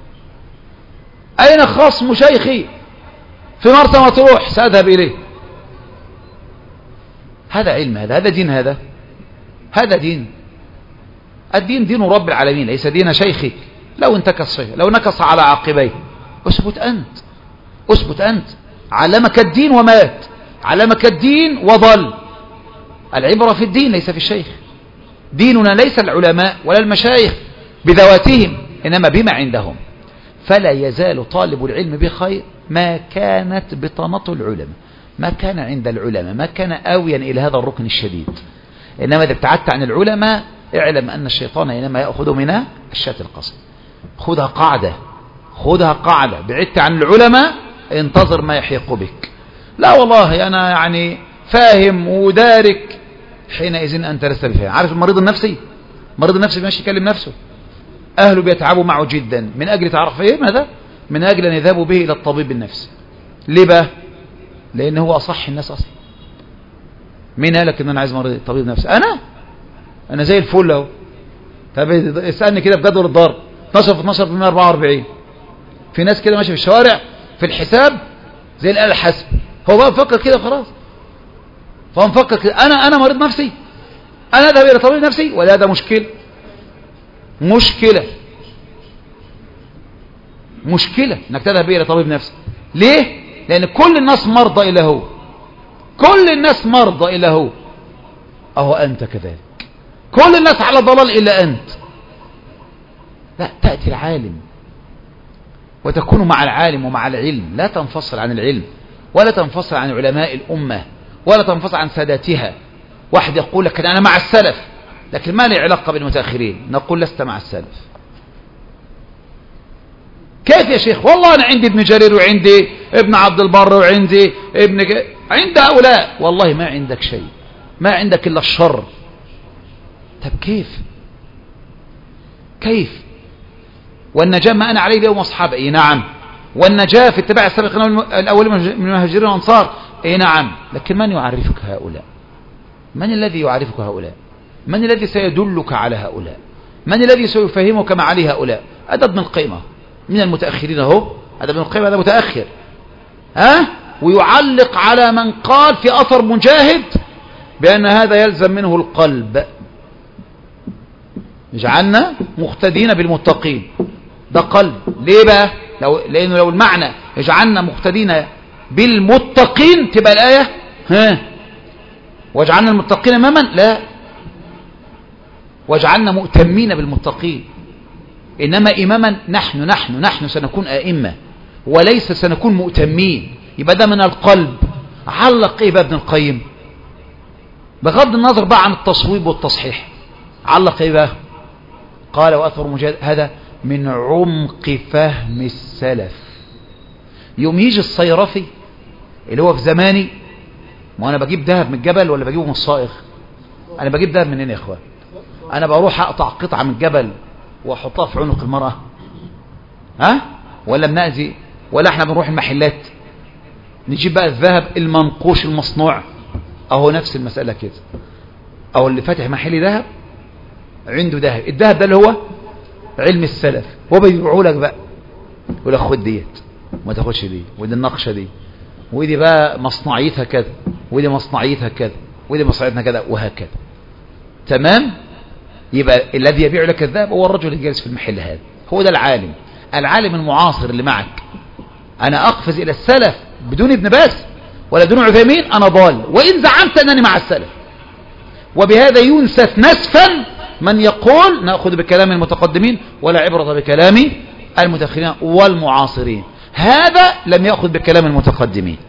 أين خصم شيخي في مرسى مطروح؟ سأذهب إليه. هذا علم، هذا دين، هذا دين. الدين دين رب العالمين، ليس دين شيخي. لو انتكس شيخ، لو نكص على عقبيه، اثبت أنت، اثبت أنت. علمك الدين ومات، علمك الدين وضل. العبرة في الدين ليس في الشيخ. ديننا ليس العلماء ولا المشايخ بذواتهم، إنما بما عندهم. فلا يزال طالب العلم بخير ما كانت بطانة العلماء، ما كان عند العلماء، ما كان آويا إلى هذا الركن الشديد. إنما إذا ابتعدت عن العلماء اعلم أن الشيطان إنما يأخذ منها الشاة القصر. خذها قاعدة، خذها قاعدة. بعدت عن العلماء انتظر ما يحيق بك. لا والله أنا يعني فاهم ودارك، حينئذ أنت لست بفاهم. عارف المريض النفسي؟ مريض النفسي ماشي يكلم نفسه، أهله بيتعبوا معه جدا من أجل تعرف إيه ماذا؟ من أجل أن يذهبوا به إلى الطبيب النفسي. ليه بقى؟ لأنه هو أصح الناس أصلا. مين قالك إن أنا عايز مريض طبيب نفسي؟ أنا زي الفل أهو. طب اسألني كده بجدول الضرب 12 في 12 في 144. في ناس كده ماشية في الشوارع في الحساب زي الآلة الحاسب. هو بقى مفكر كده خلاص، فهو مفكر كده أنا مريض نفسي، أنا أذهب إلى طبيب نفسي. ولا ده مشكلة، مشكلة انك تذهب الى طبيب نفسي. ليه؟ لان كل الناس مرضى الا هو، كل الناس مرضى الا هو. اهو انت كذلك، كل الناس على ضلال الا انت. لا، تأتي العالم وتكون مع العالم ومع العلم، لا تنفصل عن العلم ولا تنفصل عن علماء الأمة ولا تنفصل عن ساداتها. واحد يقول لك أنا مع السلف لكن ما لي علاقة بالمتأخرين، نقول لست مع السلف. كيف يا شيخ؟ والله أنا عندي ابن جرير وعندي ابن عبد البر وعندي عند هؤلاء. والله ما عندك شيء، ما عندك إلا الشر. طب كيف والنجاة ما أنا عليه اليوم أصحاب؟ إيه نعم. والنجاة في اتباع السابقين الأولين من المهاجرين والأنصار؟ إيه نعم. لكن من يعرفك هؤلاء؟ من الذي يعرفك هؤلاء؟ من الذي سيدلك على هؤلاء؟ من الذي سيفهمك ما عليه هؤلاء؟ هذا ابن القيم من المتأخرين اهو، هذا ابن القيم، هذا متأخر. ويعلق على من قال في أثر مجاهد بأن هذا يلزم منه القلب. اجعلنا مقتدين بالمتقين، ده قلب. ليه بقى؟ لأنه لو المعنى اجعلنا مقتدين بالمتقين تبقى الآية واجعلنا المتقين اماما، لا، واجعلنا مؤتمين بالمتقين. إنما إماما نحن سنكون أئمة وليس سنكون مؤتمين. يبقى ده من القلب. علق إيه بقى ابن القيم؟ بغض النظر بقى عن التصويب والتصحيح، علق إيه بقى؟ قال وأثر مجاهد هذا من عمق فهم السلف. يوم يجي الصيرفي اللي هو في زماني، ما أنا بجيب ذهب من الجبل ولا بجيبه من الصائغ؟ أنا بجيب ذهب منين يا إخوان؟ أنا بروح أقطع قطعة من الجبل وأحطها في عنق المرأة ولا بنأذي؟ ولا احنا بنروح المحلات نجيب بقى الذهب المنقوش المصنوع؟ أهو نفس المسألة كده. أو اللي فاتح محل ذهب عنده ذهب، الذهب ده اللي هو علم السلف، هو بيبيعوا لك بقى، يقول لك خد ديت وما تاخدش دي، ودي النقشة دي، ودي بقى مصنعيتها كذا، ودي مصنعيتها كذا، ودي مصنعيتها كذا، وهكذا. تمام؟ يبقى الذي يبيع لك الذهب هو الرجل اللي جالس في المحل هذا، هو ده العالم، العالم المعاصر اللي معك. أنا أقفز إلى السلف بدون ابن باز ولا بدون عثيمين أنا ضال، وإن زعمت أنني مع السلف. وبهذا ينسف نسفا من يقول نأخذ بكلام المتقدمين ولا عبرة بكلام المتأخرين والمعاصرين. هذا لم يأخذ بكلام المتقدمين،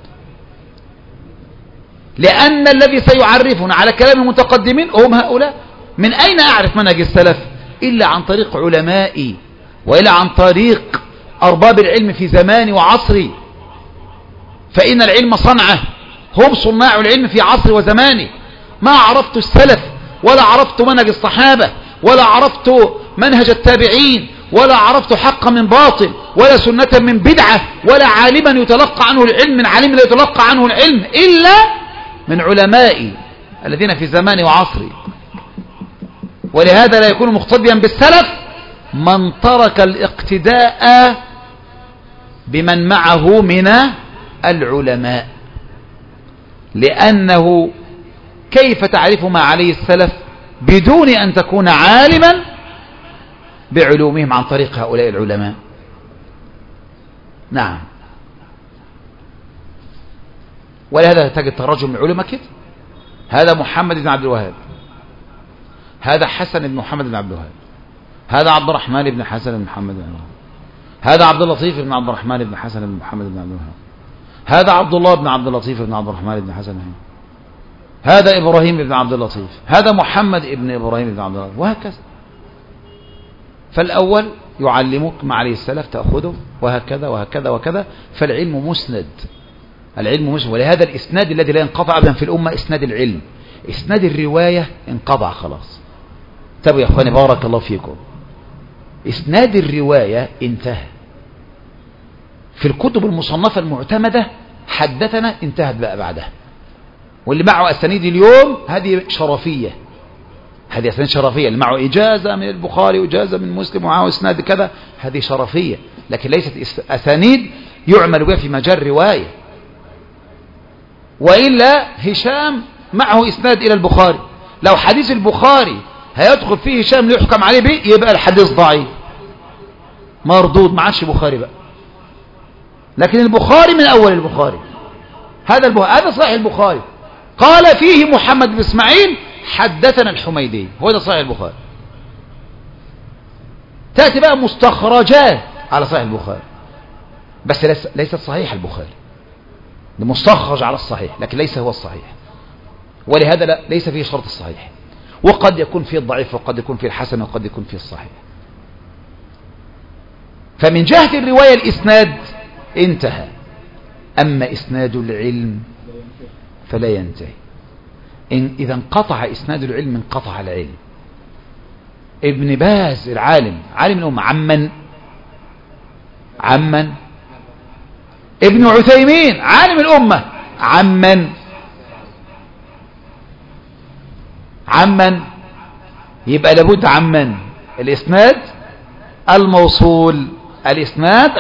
لأن الذي سيعرفنا على كلام المتقدمين هم هؤلاء. من أين أعرف منهج السلف؟ إلا عن طريق علمائي، وإلا عن طريق أرباب العلم في زماني وعصري. فإن العلم صنعة، هم صناع العلم في عصر وزماني. ما عرفت السلف ولا عرفت منهج الصحابة ولا عرفت منهج التابعين ولا عرفت حقا من باطل ولا سنة من بدعة ولا عالما يتلقى عنه العلم من عالم لا يتلقى عنه العلم إلا من علمائي الذين في زماني وعصري. ولهذا لا يكون مقتديا بالسلف من ترك الاقتداء بمن معه من العلماء، لأنه كيف تعرف ما عليه السلف بدون أن تكون عالما بعلومهم عن طريق هؤلاء العلماء؟ نعم. ولهذا تجد رجل من العلماء كده، هذا محمد بن عبد الوهاب، هذا حسن بن محمد بن عبد الوهاب، هذا عبد الرحمن بن حسن بن محمد بن عبد الوهاب، هذا عبد اللطيف بن عبد الرحمن بن حسن بن محمد بن عبد الوهاب، هذا عبد الله بن عبد اللطيف بن عبد الرحمن بن حسن، هذا إبراهيم بن عبد اللطيف، هذا محمد بن إبراهيم بن عبد اللطيف، وهكذا. فالأول يعلمك ما عليه السلف تأخذه، وهكذا وهكذا وكذا. فالعلم مسند، العلم مسند. ولهذا الإسناد الذي لا ينقطع أبدا في الأمة إسناد العلم. إسناد الرواية انقطع خلاص. تابعوا يا أخواني بارك الله فيكم. إسناد الرواية انتهى. في الكتب المصنفة المعتمدة حدثنا انتهت بقى بعدها. واللي معه أسانيد اليوم هذه شرفية، هذه أسانيد شرفية. اللي معه إجازة من البخاري وإجازة من مسلم ومعه إسناد كذا، هذه شرفية، لكن ليست أسانيد يعمل بها في مجال رواية. وإلا هشام معه إسناد إلى البخاري، لو حديث البخاري هيدخل فيه هشام ليحكم عليه به يبقى الحديث ضعيف مردود، ما عادش بخاري بقى. لكن البخاري من أول البخاري، هذا صحيح البخاري، قال فيه محمد بن إسماعيل حدثنا الحميدي، هو ده صحيح البخاري. تأتي بقى مستخرجات على صحيح البخاري، بس ليست صحيح البخاري، ده مستخرج على الصحيح لكن ليس هو الصحيح، ولهذا ليس فيه شرط الصحيح، وقد يكون فيه الضعيف وقد يكون فيه الحسن وقد يكون فيه الصحيح. فمن جهة الرواية الإسناد انتهى، أما إسناد العلم فلا ينتهي. إذا انقطع إسناد العلم انقطع العلم. ابن باز العالم، عالم الأمة، عمن ابن عثيمين عالم الأمة، عمن يبقى لابد عمن الإسناد الموصول، الإسناد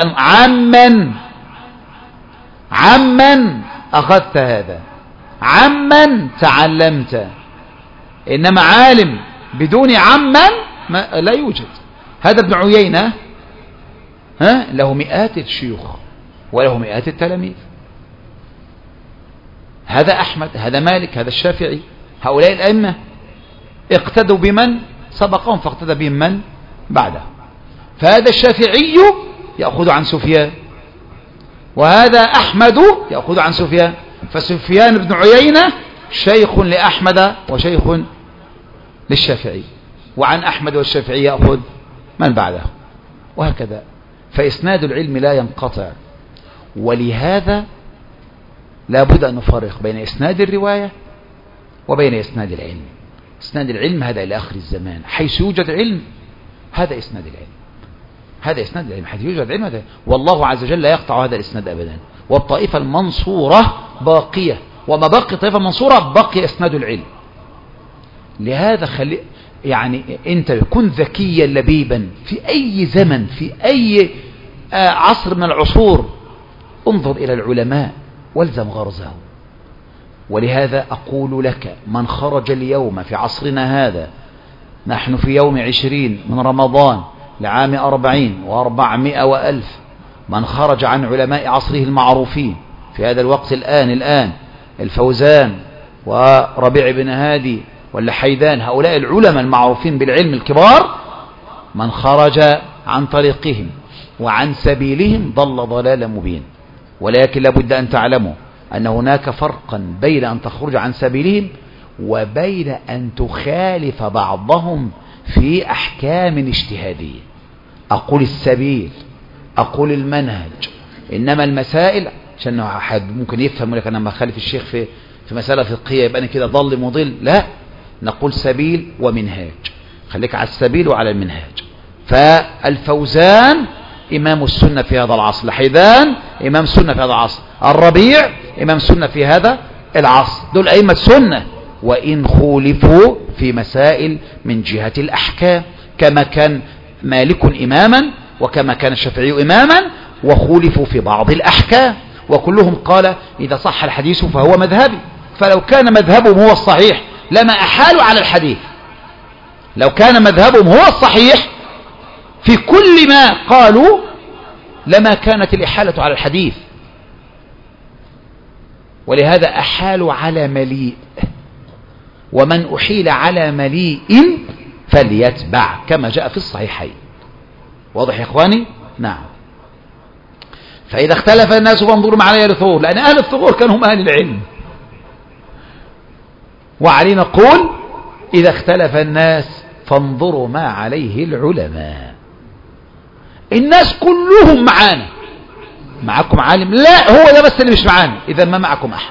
عمن أخذت هذا، عمن تعلمت. إنما عالم بدون عمن لا يوجد. هذا ابن عيينة له مئات الشيوخ وله مئات التلاميذ، هذا أحمد، هذا مالك، هذا الشافعي، هؤلاء الأئمة اقتدوا بمن سبقهم فاقتدى بهم من بعده. فهذا الشافعي يأخذ عن سفيان، وهذا أحمد يأخذ عن سفيان، فسفيان بن عيينة شيخ لأحمد وشيخ للشافعي، وعن أحمد والشافعي يأخذ من بعده، وهكذا. فإسناد العلم لا ينقطع، ولهذا لا بد أن نفرق بين إسناد الرواية وبين إسناد العلم. إسناد العلم هذا إلى آخر الزمان، حيث يوجد علم هذا إسناد العلم، هذا إسناد العلم، حيث يوجد علم هذا. والله عز وجل لا يقطع هذا الإسناد أبدا. والطائفة المنصورة باقية، وما بقي الطائفة المنصورة بقي إسناد العلم. لهذا يعني أنت كن ذكيا لبيبا في أي زمن، في أي عصر من العصور، انظر إلى العلماء والزم غرزه. ولهذا أقول لك من خرج اليوم في عصرنا هذا، نحن في يوم 20 من رمضان لعام 40 و400 وألف، من خرج عن علماء عصره المعروفين في هذا الوقت الآن الفوزان وربيع بن هادي واللحيدان، هؤلاء العلماء المعروفين بالعلم الكبار، من خرج عن طريقهم وعن سبيلهم ضل ضلالا مبين. ولكن لابد أن تعلموا أن هناك فرقا بين أن تخرج عن سبيلهم وبين أن تخالف بعضهم في أحكام اجتهادية. أقول السبيل، أقول المنهج، إنما المسائل عشان أحد ممكن يفهم لك أنا لما أخالف الشيخ في مسألة فقهية يبقى أنا كده ضل مضل، لا، نقول سبيل ومنهاج، خليك على السبيل وعلى المنهاج. فالفوزان إمام السنة في هذا العصر، لحيدان إمام السنة في هذا العصر، الربيع إمام السنة في هذا العصر، دول أئمة السنة، وإن خولفوا في مسائل من جهة الأحكام، كما كان مالك إماما وكما كان الشافعي إماما، وخولفوا في بعض الأحكام، وكلهم قال إذا صح الحديث فهو مذهبي. فلو كان مذهبهم هو الصحيح لما أحالوا على الحديث، لو كان مذهبهم هو الصحيح في كل ما قالوا لما كانت الإحالة على الحديث. ولهذا أحالوا على مليء، ومن أحيل على مليء فليتبع كما جاء في الصحيحين. واضح يا إخواني؟ نعم. فإذا اختلف الناس فانظروا مع أهل الثغور، لأن أهل الثغور كانوا هم أهل العلم. وعلي نقول إذا اختلف الناس فانظروا ما عليه العلماء. الناس كلهم معانا، معكم عالم؟ لا، هو ده بس اللي مش معانا، إذا ما معكم أحد.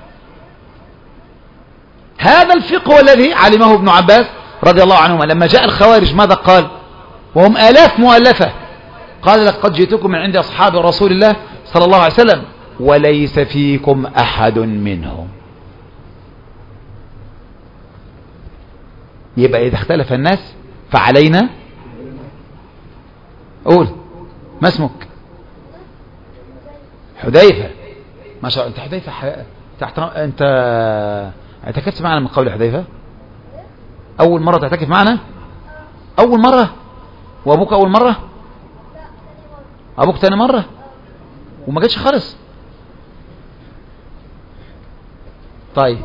هذا الفقه الذي علمه ابن عباس رضي الله عنهما لما جاء الخوارج ماذا قال وهم آلاف مؤلفة؟ قال لقد جئتكم من عند أصحاب رسول الله صلى الله عليه وسلم وليس فيكم أحد منهم. يبقى إذا اختلف الناس فعلينا. قول ما اسمك؟ حذيفة. ما شاء الله، انت حذيفة انت اعتكفت معنا من قبل حذيفة؟ اول مرة تعتكف معنا؟ اول مرة؟ وابوك اول مرة؟ ابوك تاني مرة؟ وما جتش خالص؟ طيب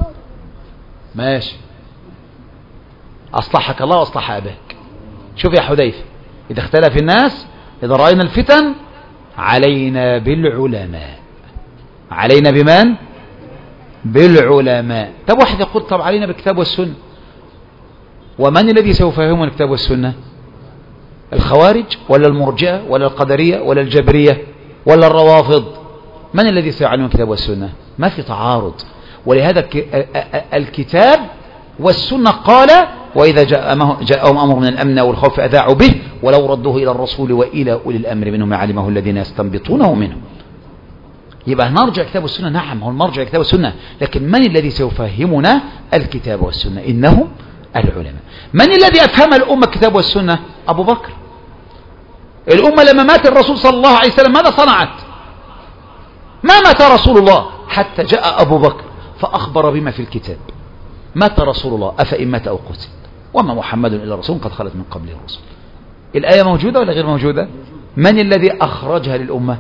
ماشي، اصلحك الله واصلح اباك. شوف يا حذيفة، إذا اختلف الناس، إذا رأينا الفتن، علينا بالعلماء. علينا بمن؟ بالعلماء. طب واحد يقول طب علينا بالكتاب والسنة. ومن الذي سوف يفهمنا الكتاب والسنة؟ الخوارج ولا المرجئة ولا القدرية ولا الجبرية ولا الروافض؟ من الذي سيعلم الكتاب والسنة؟ ما في تعارض. ولهذا الكتاب والسنة قال وإذا جاءهم أمر من الأمن والخوف أذاعوا به ولو ردوه إلى الرسول وإلى أولي الأمر منهم يعلمه الذين يستنبطونه منهم. يبقى نرجع الكتاب والسنة. نعم، هو المرجع الكتاب والسنة، لكن من الذي سيفهمنا الكتاب والسنة؟ إنهم العلماء. من الذي أفهم الأمة الكتاب والسنة؟ أبو بكر. الأمة لما مات الرسول صلى الله عليه وسلم ماذا صنعت؟ ما مات رسول الله حتى جاء أبو بكر فأخبر بما في الكتاب. مات رسول الله أفإن مات أو قتل وما محمد إلا رسول قد خلت من قبله الرسل. الآية موجودة ولا غير موجودة؟ من الذي أخرجها للأمة؟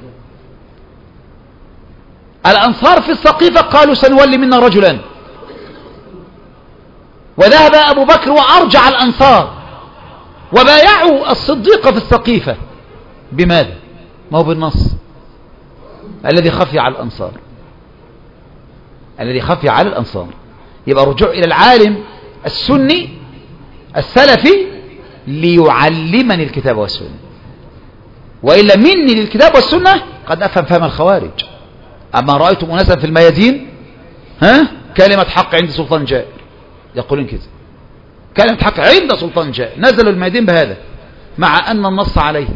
الأنصار في السقيفة قالوا سنولي منا رجلا، وذهب أبو بكر وأرجع الأنصار وبايعوا الصديق في السقيفة. بماذا؟ ما هو بالنص الذي خفي على الأنصار، الذي خفي على الأنصار. يبقى رجوع إلى العالم السني السلفي ليعلمني الكتاب والسنة، وإلا مني للكتاب والسنة قد أفهم فهم الخوارج. أما رأيتم أناسا في الميادين كلمة حق عند سلطان جائر، يقولون كذا كلمة حق عند سلطان جائر، نزلوا الميادين بهذا مع أن النص عليه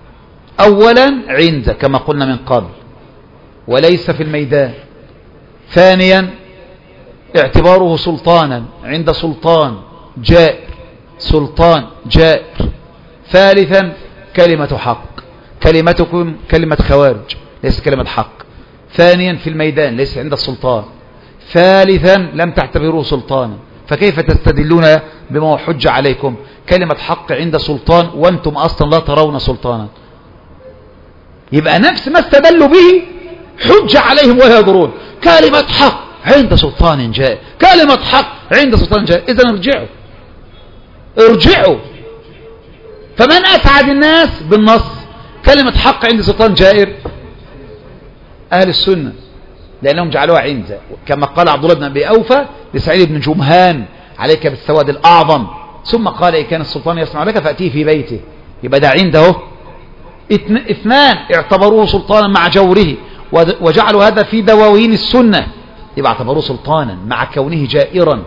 أولا عند كما قلنا من قبل وليس في الميدان، ثانيا اعتباره سلطانا عند سلطان جائر، سلطان جائر، ثالثا كلمة حق، كلمتكم كلمة خوارج ليس كلمة حق، ثانيا في الميدان ليس عند السلطان، ثالثا لم تعتبروه سلطانا، فكيف تستدلون بما هو حج عليكم؟ كلمة حق عند سلطان وانتم اصلا لا ترون سلطانا. يبقى نفس ما استدلوا به حج عليهم ولا يدرون. كلمة حق عند سلطان جائر، كلمة حق عند سلطان جائر. إذن ارجعوا. فمن أسعد الناس بالنص؟ كلمة حق عند سلطان جائر أهل السنة، لأنهم جعلوها عند، كما قال عبد الله بن أبي أوفى لسعيد بن جمهان عليك بالسواد الأعظم، ثم قال إن كان السلطان يسمع لك فأتيه في بيته. يبقى ده عنده. اثنان اعتبروه سلطانا مع جوره وجعلوا هذا في دواوين السنة، يبقى اعتبروه سلطانا مع كونه جائرا.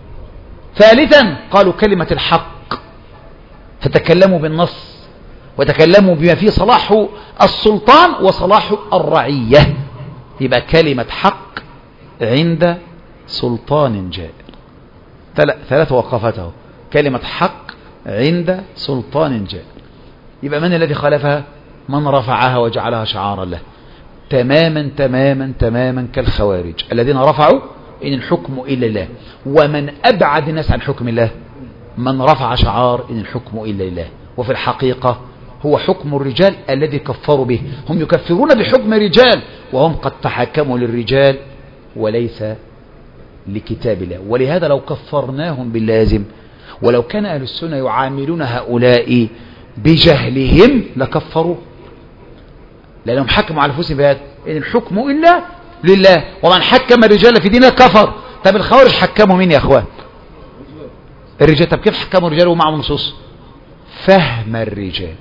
ثالثا قالوا كلمة الحق، فتكلموا بالنص وتكلموا بما فيه صلاح السلطان وصلاح الرعية. يبقى كلمة حق عند سلطان جائر. ثلاث وقفته، كلمة حق عند سلطان جائر. يبقى من الذي خالفها؟ من رفعها وجعلها شعارا له، تماما تماما تماما كالخوارج الذين رفعوا إن الحكم إلا الله. ومن أبعد الناس عن حكم الله من رفع شعار إن الحكم إلا الله، وفي الحقيقة هو حكم الرجال الذي كفروا به. هم يكفرون بحكم الرجال وهم قد تحكموا للرجال وليس لكتاب الله. ولهذا لو كفرناهم باللازم، ولو كان أهل السنة يعاملون هؤلاء بجهلهم لكفروا، لأنهم حكموا على أنفسهم بهذا إن الحكم إلا لله، ومن حكم الرجال في دينه كفر. طب الخوارج حكموا مين يا أخوان؟ الرجال. طب كيف حكموا الرجال ومعهم نصوص؟ فهم الرجال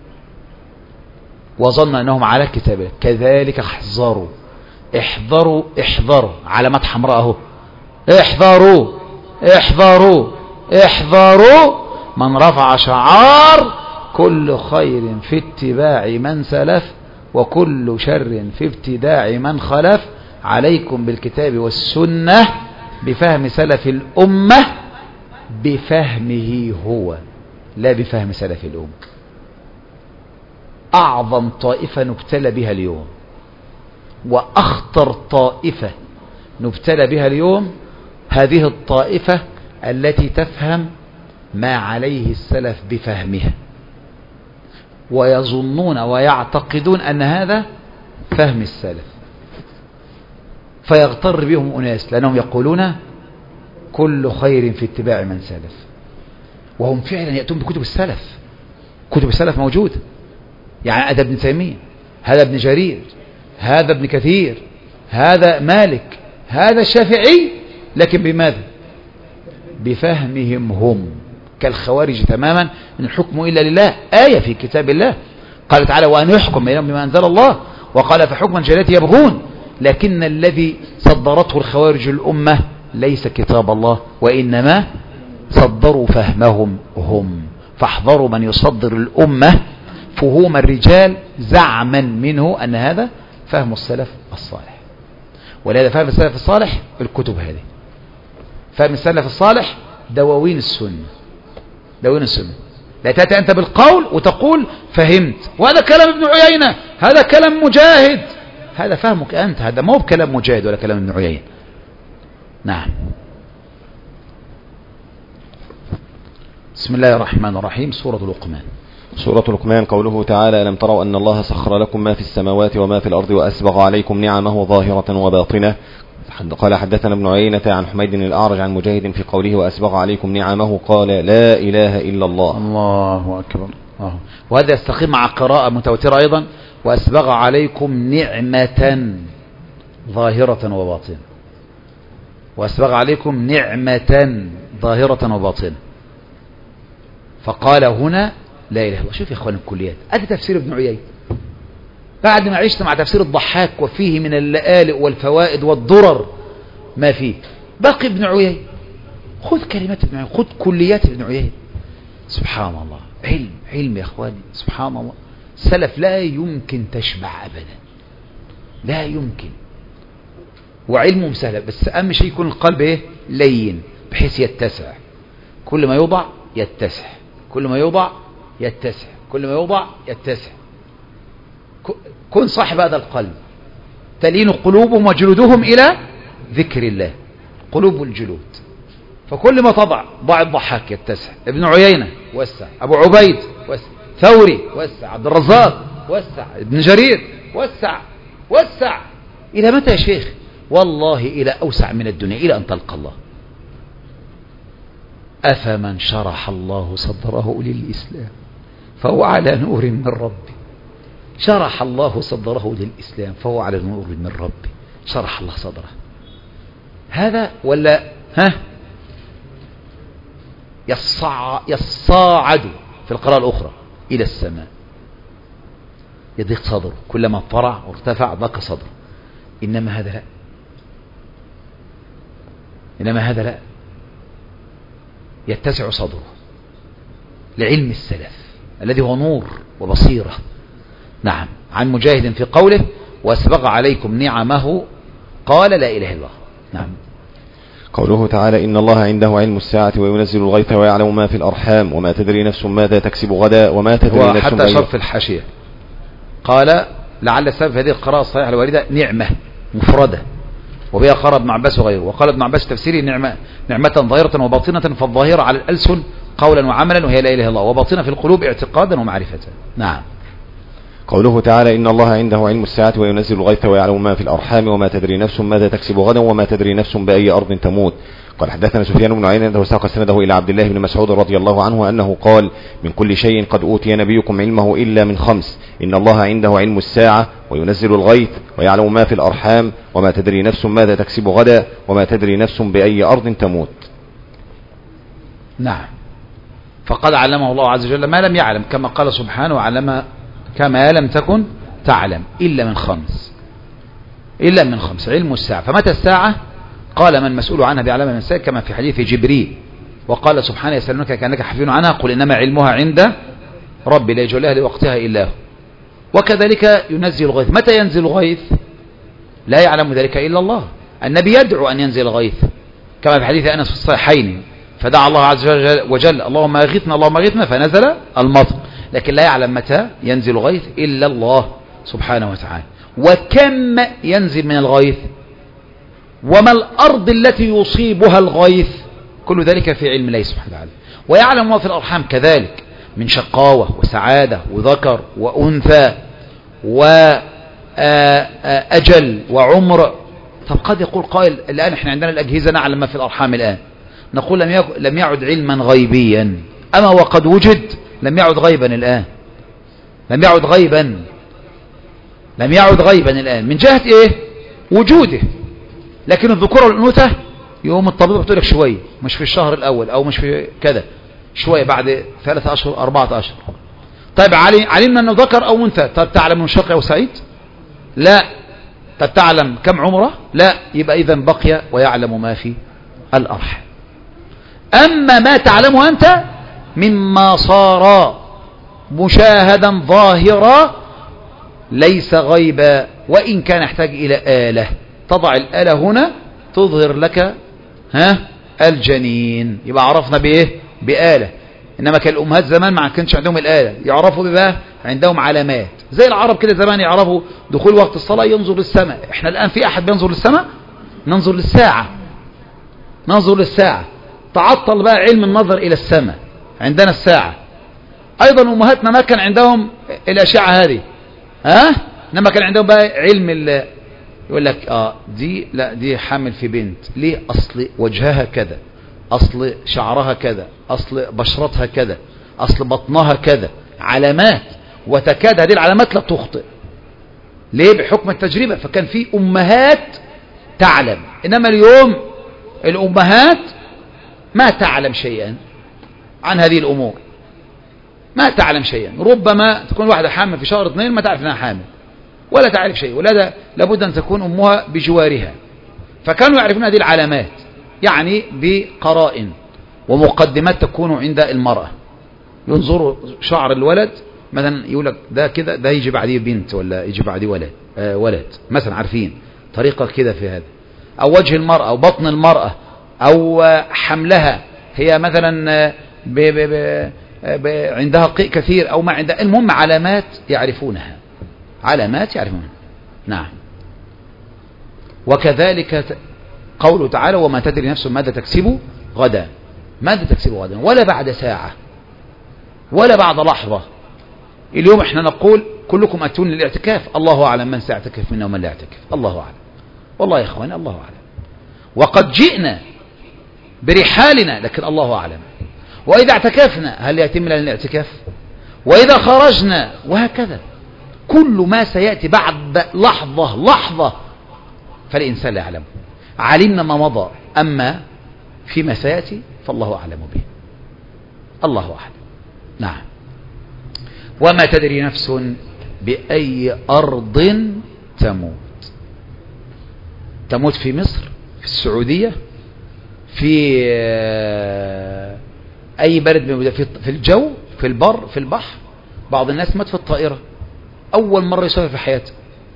وظن أنهم على كتاب الله. كذلك احذروا احذروا احذروا، علامات حمراء اهو، احذروا احذروا احذروا من رفع شعار كل خير في اتباع من سلف وكل شر في ابتداع من خلف. عليكم بالكتاب والسنة بفهم سلف الأمة، بفهمه هو لا بفهم سلف الأمة. أعظم طائفة نبتلى بها اليوم وأخطر طائفة نبتلى بها اليوم هذه الطائفة التي تفهم ما عليه السلف بفهمها، ويظنون ويعتقدون أن هذا فهم السلف، فيغتر بهم أناس لأنهم يقولون كل خير في اتباع من سلف، وهم فعلا يأتون بكتب السلف كتب السلف موجودة، يعني هذا ابن تيمية، هذا ابن جرير، هذا ابن كثير، هذا مالك، هذا الشافعي، لكن بماذا؟ بفهمهم هم، كالخوارج تماما، إن الحكم إلا لله، آية في كتاب الله قال تعالى وأن يحكم بينهم بما أنزل الله، وقال فحكما جلات يبغون، لكن الذي صدرته الخوارج الأمة ليس كتاب الله، وإنما صدروا فهمهم هم. فاحذروا من يصدر الأمة فهوم الرجال زعما منه أن هذا فهم السلف الصالح. ولهذا فهم السلف الصالح الكتب هذه، فهم السلف الصالح دواوين السنة، دواوين السنة. لا تأتي أنت بالقول وتقول فهمت، وهذا كلام ابن عيينة، هذا كلام مجاهد، هذا فهمك أنت، هذا مو بكلام مجاهد ولا كلام ابن عيينة. نعم. بسم الله الرحمن الرحيم. سورة لقمان. سورة لقمان. قوله تعالى ألم تروا أن الله سخر لكم ما في السماوات وما في الأرض وأسبغ عليكم نعمه ظاهرة وباطنة. قال حدثنا ابن عيينة عن حميد الأعرج عن مجاهد في قوله وأسبغ عليكم نعمه قال لا إله إلا الله. الله أكبر. وهذا يستقيم مع قراءة متوترة أيضا وأسبغ عليكم نعمة ظاهرة وباطنة، وأسبغ عليكم نعمة ظاهرة وباطنة. فقال هنا لا إله إلا الله. شوف يا إخوان الكليات، هذا تفسير ابن عيينة بعد ما عشت مع تفسير الضحاك وفيه من اللآلئ والفوائد والضرر ما فيه. باقي ابن عيينة، خذ كلمات ابن عيينة، خذ كليات ابن عيينة. سبحان الله، علم يا إخواني، سبحان الله. السلف لا يمكن تشبع أبدا، لا يمكن، وعلمهم سهل، بس أهم شيء يكون القلب إيه؟ لين بحيث يتسع، كل ما يوضع يتسع، كل ما يوضع يتسع، كل ما يوضع يتسع. كن صاحب هذا القلب، تلين قلوبهم وجلودهم إلى ذكر الله، قلوب الجلود. فكل ما ضع الضحاك يتسع، ابن عيينة وسع، أبو عبيد وسع، ثوري وسع، عبد الرزاق وسع، ابن جرير وسع، وسع إلى متى يا شيخ؟ والله إلى أوسع من الدنيا، إلى أن تلقى الله. أفمن شرح الله صدره للإسلام فهو على نور من ربه. شرح الله صدره للإسلام فهو على نور من ربه. شرح الله صدره هذا ولا يصاعد في القراءة الأخرى إلى السماء، يضيق صدره، كلما طرع وارتفع ضاق صدره. إنما هذا لا، إنما هذا لا، يتسع صدره لعلم السلف الذي هو نور وبصيرة. نعم. عن مجاهد في قوله وأسبغ عليكم نعمه قال لا إله إلا الله. نعم. قوله تعالى إن الله عنده علم الساعة وينزل الغيث ويعلم ما في الأرحام وما تدري نفس ماذا تكسب غدا وما تدري نفس حتى شرف الحاشية قال لعل السبب في هذه القراءة الصحيحة الواردة نعمة مفردة، وبها قرأ ابن عباس وغيره. وقال ابن عباس تفسيره نعمة ظاهرة وباطنة، فالظاهرة على الألسن قولا وعملا وهي لا إله إلا الله، وباطنة في القلوب اعتقادا ومعرفة. نعم. قوله تعالى إن الله عنده علم الساعة وينزل الغيث ويعلم ما في الأرحام وما تدري نفس ماذا تكسب غدا وما تدري نفس بأي أرض تموت. قال حدثنا سفيان بن عيينة وساق سنده إلى عبد الله بن مسعود رضي الله عنه أنه قال من كل شيء قد أوتي نبيكم علمه إلا من خمس: إن الله عنده علم الساعة وينزل الغيث ويعلم ما في الأرحام وما تدري نفس ماذا تكسب غدا وما تدري نفس بأي أرض تموت. نعم. فقد علمه الله عز وجل ما لم يعلم، كما قال سبحانه وعلم كما لم تكن تعلم إلا من خمس، إلا من خمس علم الساعة. فمتى الساعة؟ قال من مسؤول عنها بعلم من الساعة، كما في حديث جبريل. وقال سبحانه يسألونك كأنك حفي عنها قل إنما علمها عند ربي لا يجعلها لوقتها إلا هو. وكذلك ينزل الغيث. متى ينزل الغيث؟ لا يعلم ذلك إلا الله. النبي يدعو أن ينزل الغيث كما في حديث أنس في الصحيحين، فدعا الله عز وجل اللهم أغثنا اللهم أغثنا فنزل المطر، لكن لا يعلم متى ينزل الغيث إلا الله سبحانه وتعالى. وكم ينزل من الغيث، وما الأرض التي يصيبها الغيث، كل ذلك في علم الله سبحانه وتعالى. ويعلم ما في الأرحام كذلك من شقاوة وسعادة وذكر وأنثى وأجل وعمر. طب قد يقول قائل الآن احنا عندنا الأجهزة نعلم ما في الأرحام الآن، نقول لم يعد علما غيبيا، أما وقد وجد لم يعد غيبا الآن، لم يعد غيبا، لم يعد غيبا الآن من جهة إيه؟ وجوده. لكن الذكورة والأنوثة يوم الطبيب بتقول لك شوية، مش في الشهر الأول أو مش في كذا، شوية بعد 3 أشهر 4 أشهر. طيب علمنا أنه ذكر أو أنثى، طيب تعلم من شقي أو سعيد؟ لا. طب تعلم كم عمره؟ لا. يبقى إذا بقي ويعلم ما في الأرحام. أما ما تعلمه أنت مما صار مشاهدا ظاهرا ليس غيبا، وإن كان يحتاج إلى آلة، تضع الآلة هنا تظهر لك الجنين، يبقى عرفنا بإيه؟ بآلة. إنما كان الأمهات زمان ما كانش عندهم الآلة، يعرفوا ببقى عندهم علامات، زي العرب كده زمان يعرفوا دخول وقت الصلاة ينظر للسماء. إحنا الآن في أحد بينظر للسماء؟ ننظر للساعة، ننظر للساعة. تعطل بقى علم النظر إلى السماء، عندنا الساعة. أيضا أمهاتنا ما كان عندهم الأشعة هذه، إنما كان عندهم بقى علم يقول لك دي لا دي حامل في بنت، ليه؟ أصل وجهها كذا، أصل شعرها كذا، أصل بشرتها كذا، أصل بطنها كذا، علامات، وتكاد هذه العلامات لا تخطئ. ليه؟ بحكم التجربة. فكان في أمهات تعلم، إنما اليوم الأمهات ما تعلم شيئا عن هذه الأمور، ما تعلم شيئا. ربما تكون واحدة حامل في شهر 2 ما تعرف أنها حامل ولا تعرف شيء، ولا لابد أن تكون أمها بجوارها. فكانوا يعرفون هذه العلامات يعني بقرائن ومقدمات تكون عند المرأة. ينظروا شعر الولد مثلا، يقول لك ده كده، ده يجي بعديه بنت ولا يجي بعديه ولد مثلا، عارفين طريقة كده في هذا. أو وجه المرأة أو بطن المرأة أو حملها، هي مثلا عندها قيء كثير أو ما عندها، المهم علامات يعرفونها، علامات يعرفونها. نعم. وكذلك قوله تعالى وما تدري نفس ماذا تكسب غدا، ماذا تكسب غدا، ولا بعد ساعة ولا بعد لحظة. اليوم احنا نقول كلكم أتون للاعتكاف، الله أعلم من سيعتكف منا ومن لا يعتكف، الله أعلم، والله يا إخواني الله أعلم. وقد جئنا برحالنا لكن الله أعلم. وإذا اعتكفنا هل يتم لنا الاعتكاف؟ وإذا خرجنا، وهكذا كل ما سيأتي بعد لحظة فالإنسان لا يعلم. علمنا ما مضى، أما فيما سيأتي فالله أعلم به، الله أعلم. نعم. وما تدري نفس بأي أرض تموت في مصر، في السعودية، في أي بلد، في الجو، في البر، في البحر. بعض الناس مات في الطائرة أول مرة يسافر في حياته،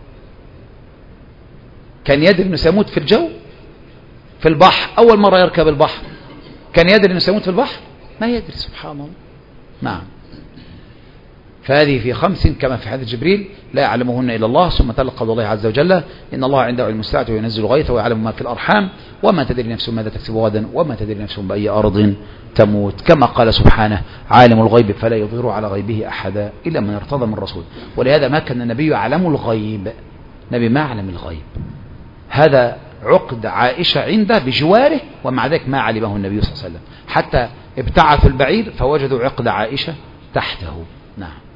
كان يدري أنه سيموت في الجو، في البحر أول مرة يركب البحر، كان يدري أنه سيموت في البحر؟ ما يدري، سبحان الله. نعم. فهذه في 5 كما في حديث جبريل لا يعلمهن إلا الله. ثم تلقى قول الله عز وجل إن الله عنده علم الساعة وينزل الغيث ويعلم ما في الأرحام وما تدري نفس ماذا تكسب غدا وما تدري نفس بأي أرض تموت. كما قال سبحانه عالم الغيب فلا يظهر على غيبه أحدا إلا من ارتضى من رسول. ولهذا ما كان النبي يعلم الغيب، النبي ما يعلم الغيب، هذا عقد عائشة عنده بجواره، ومع ذلك ما علمه النبي صلى الله عليه وسلم، حتى ابتعثوا البعير فوجدوا عقد عائشة تحته. نعم.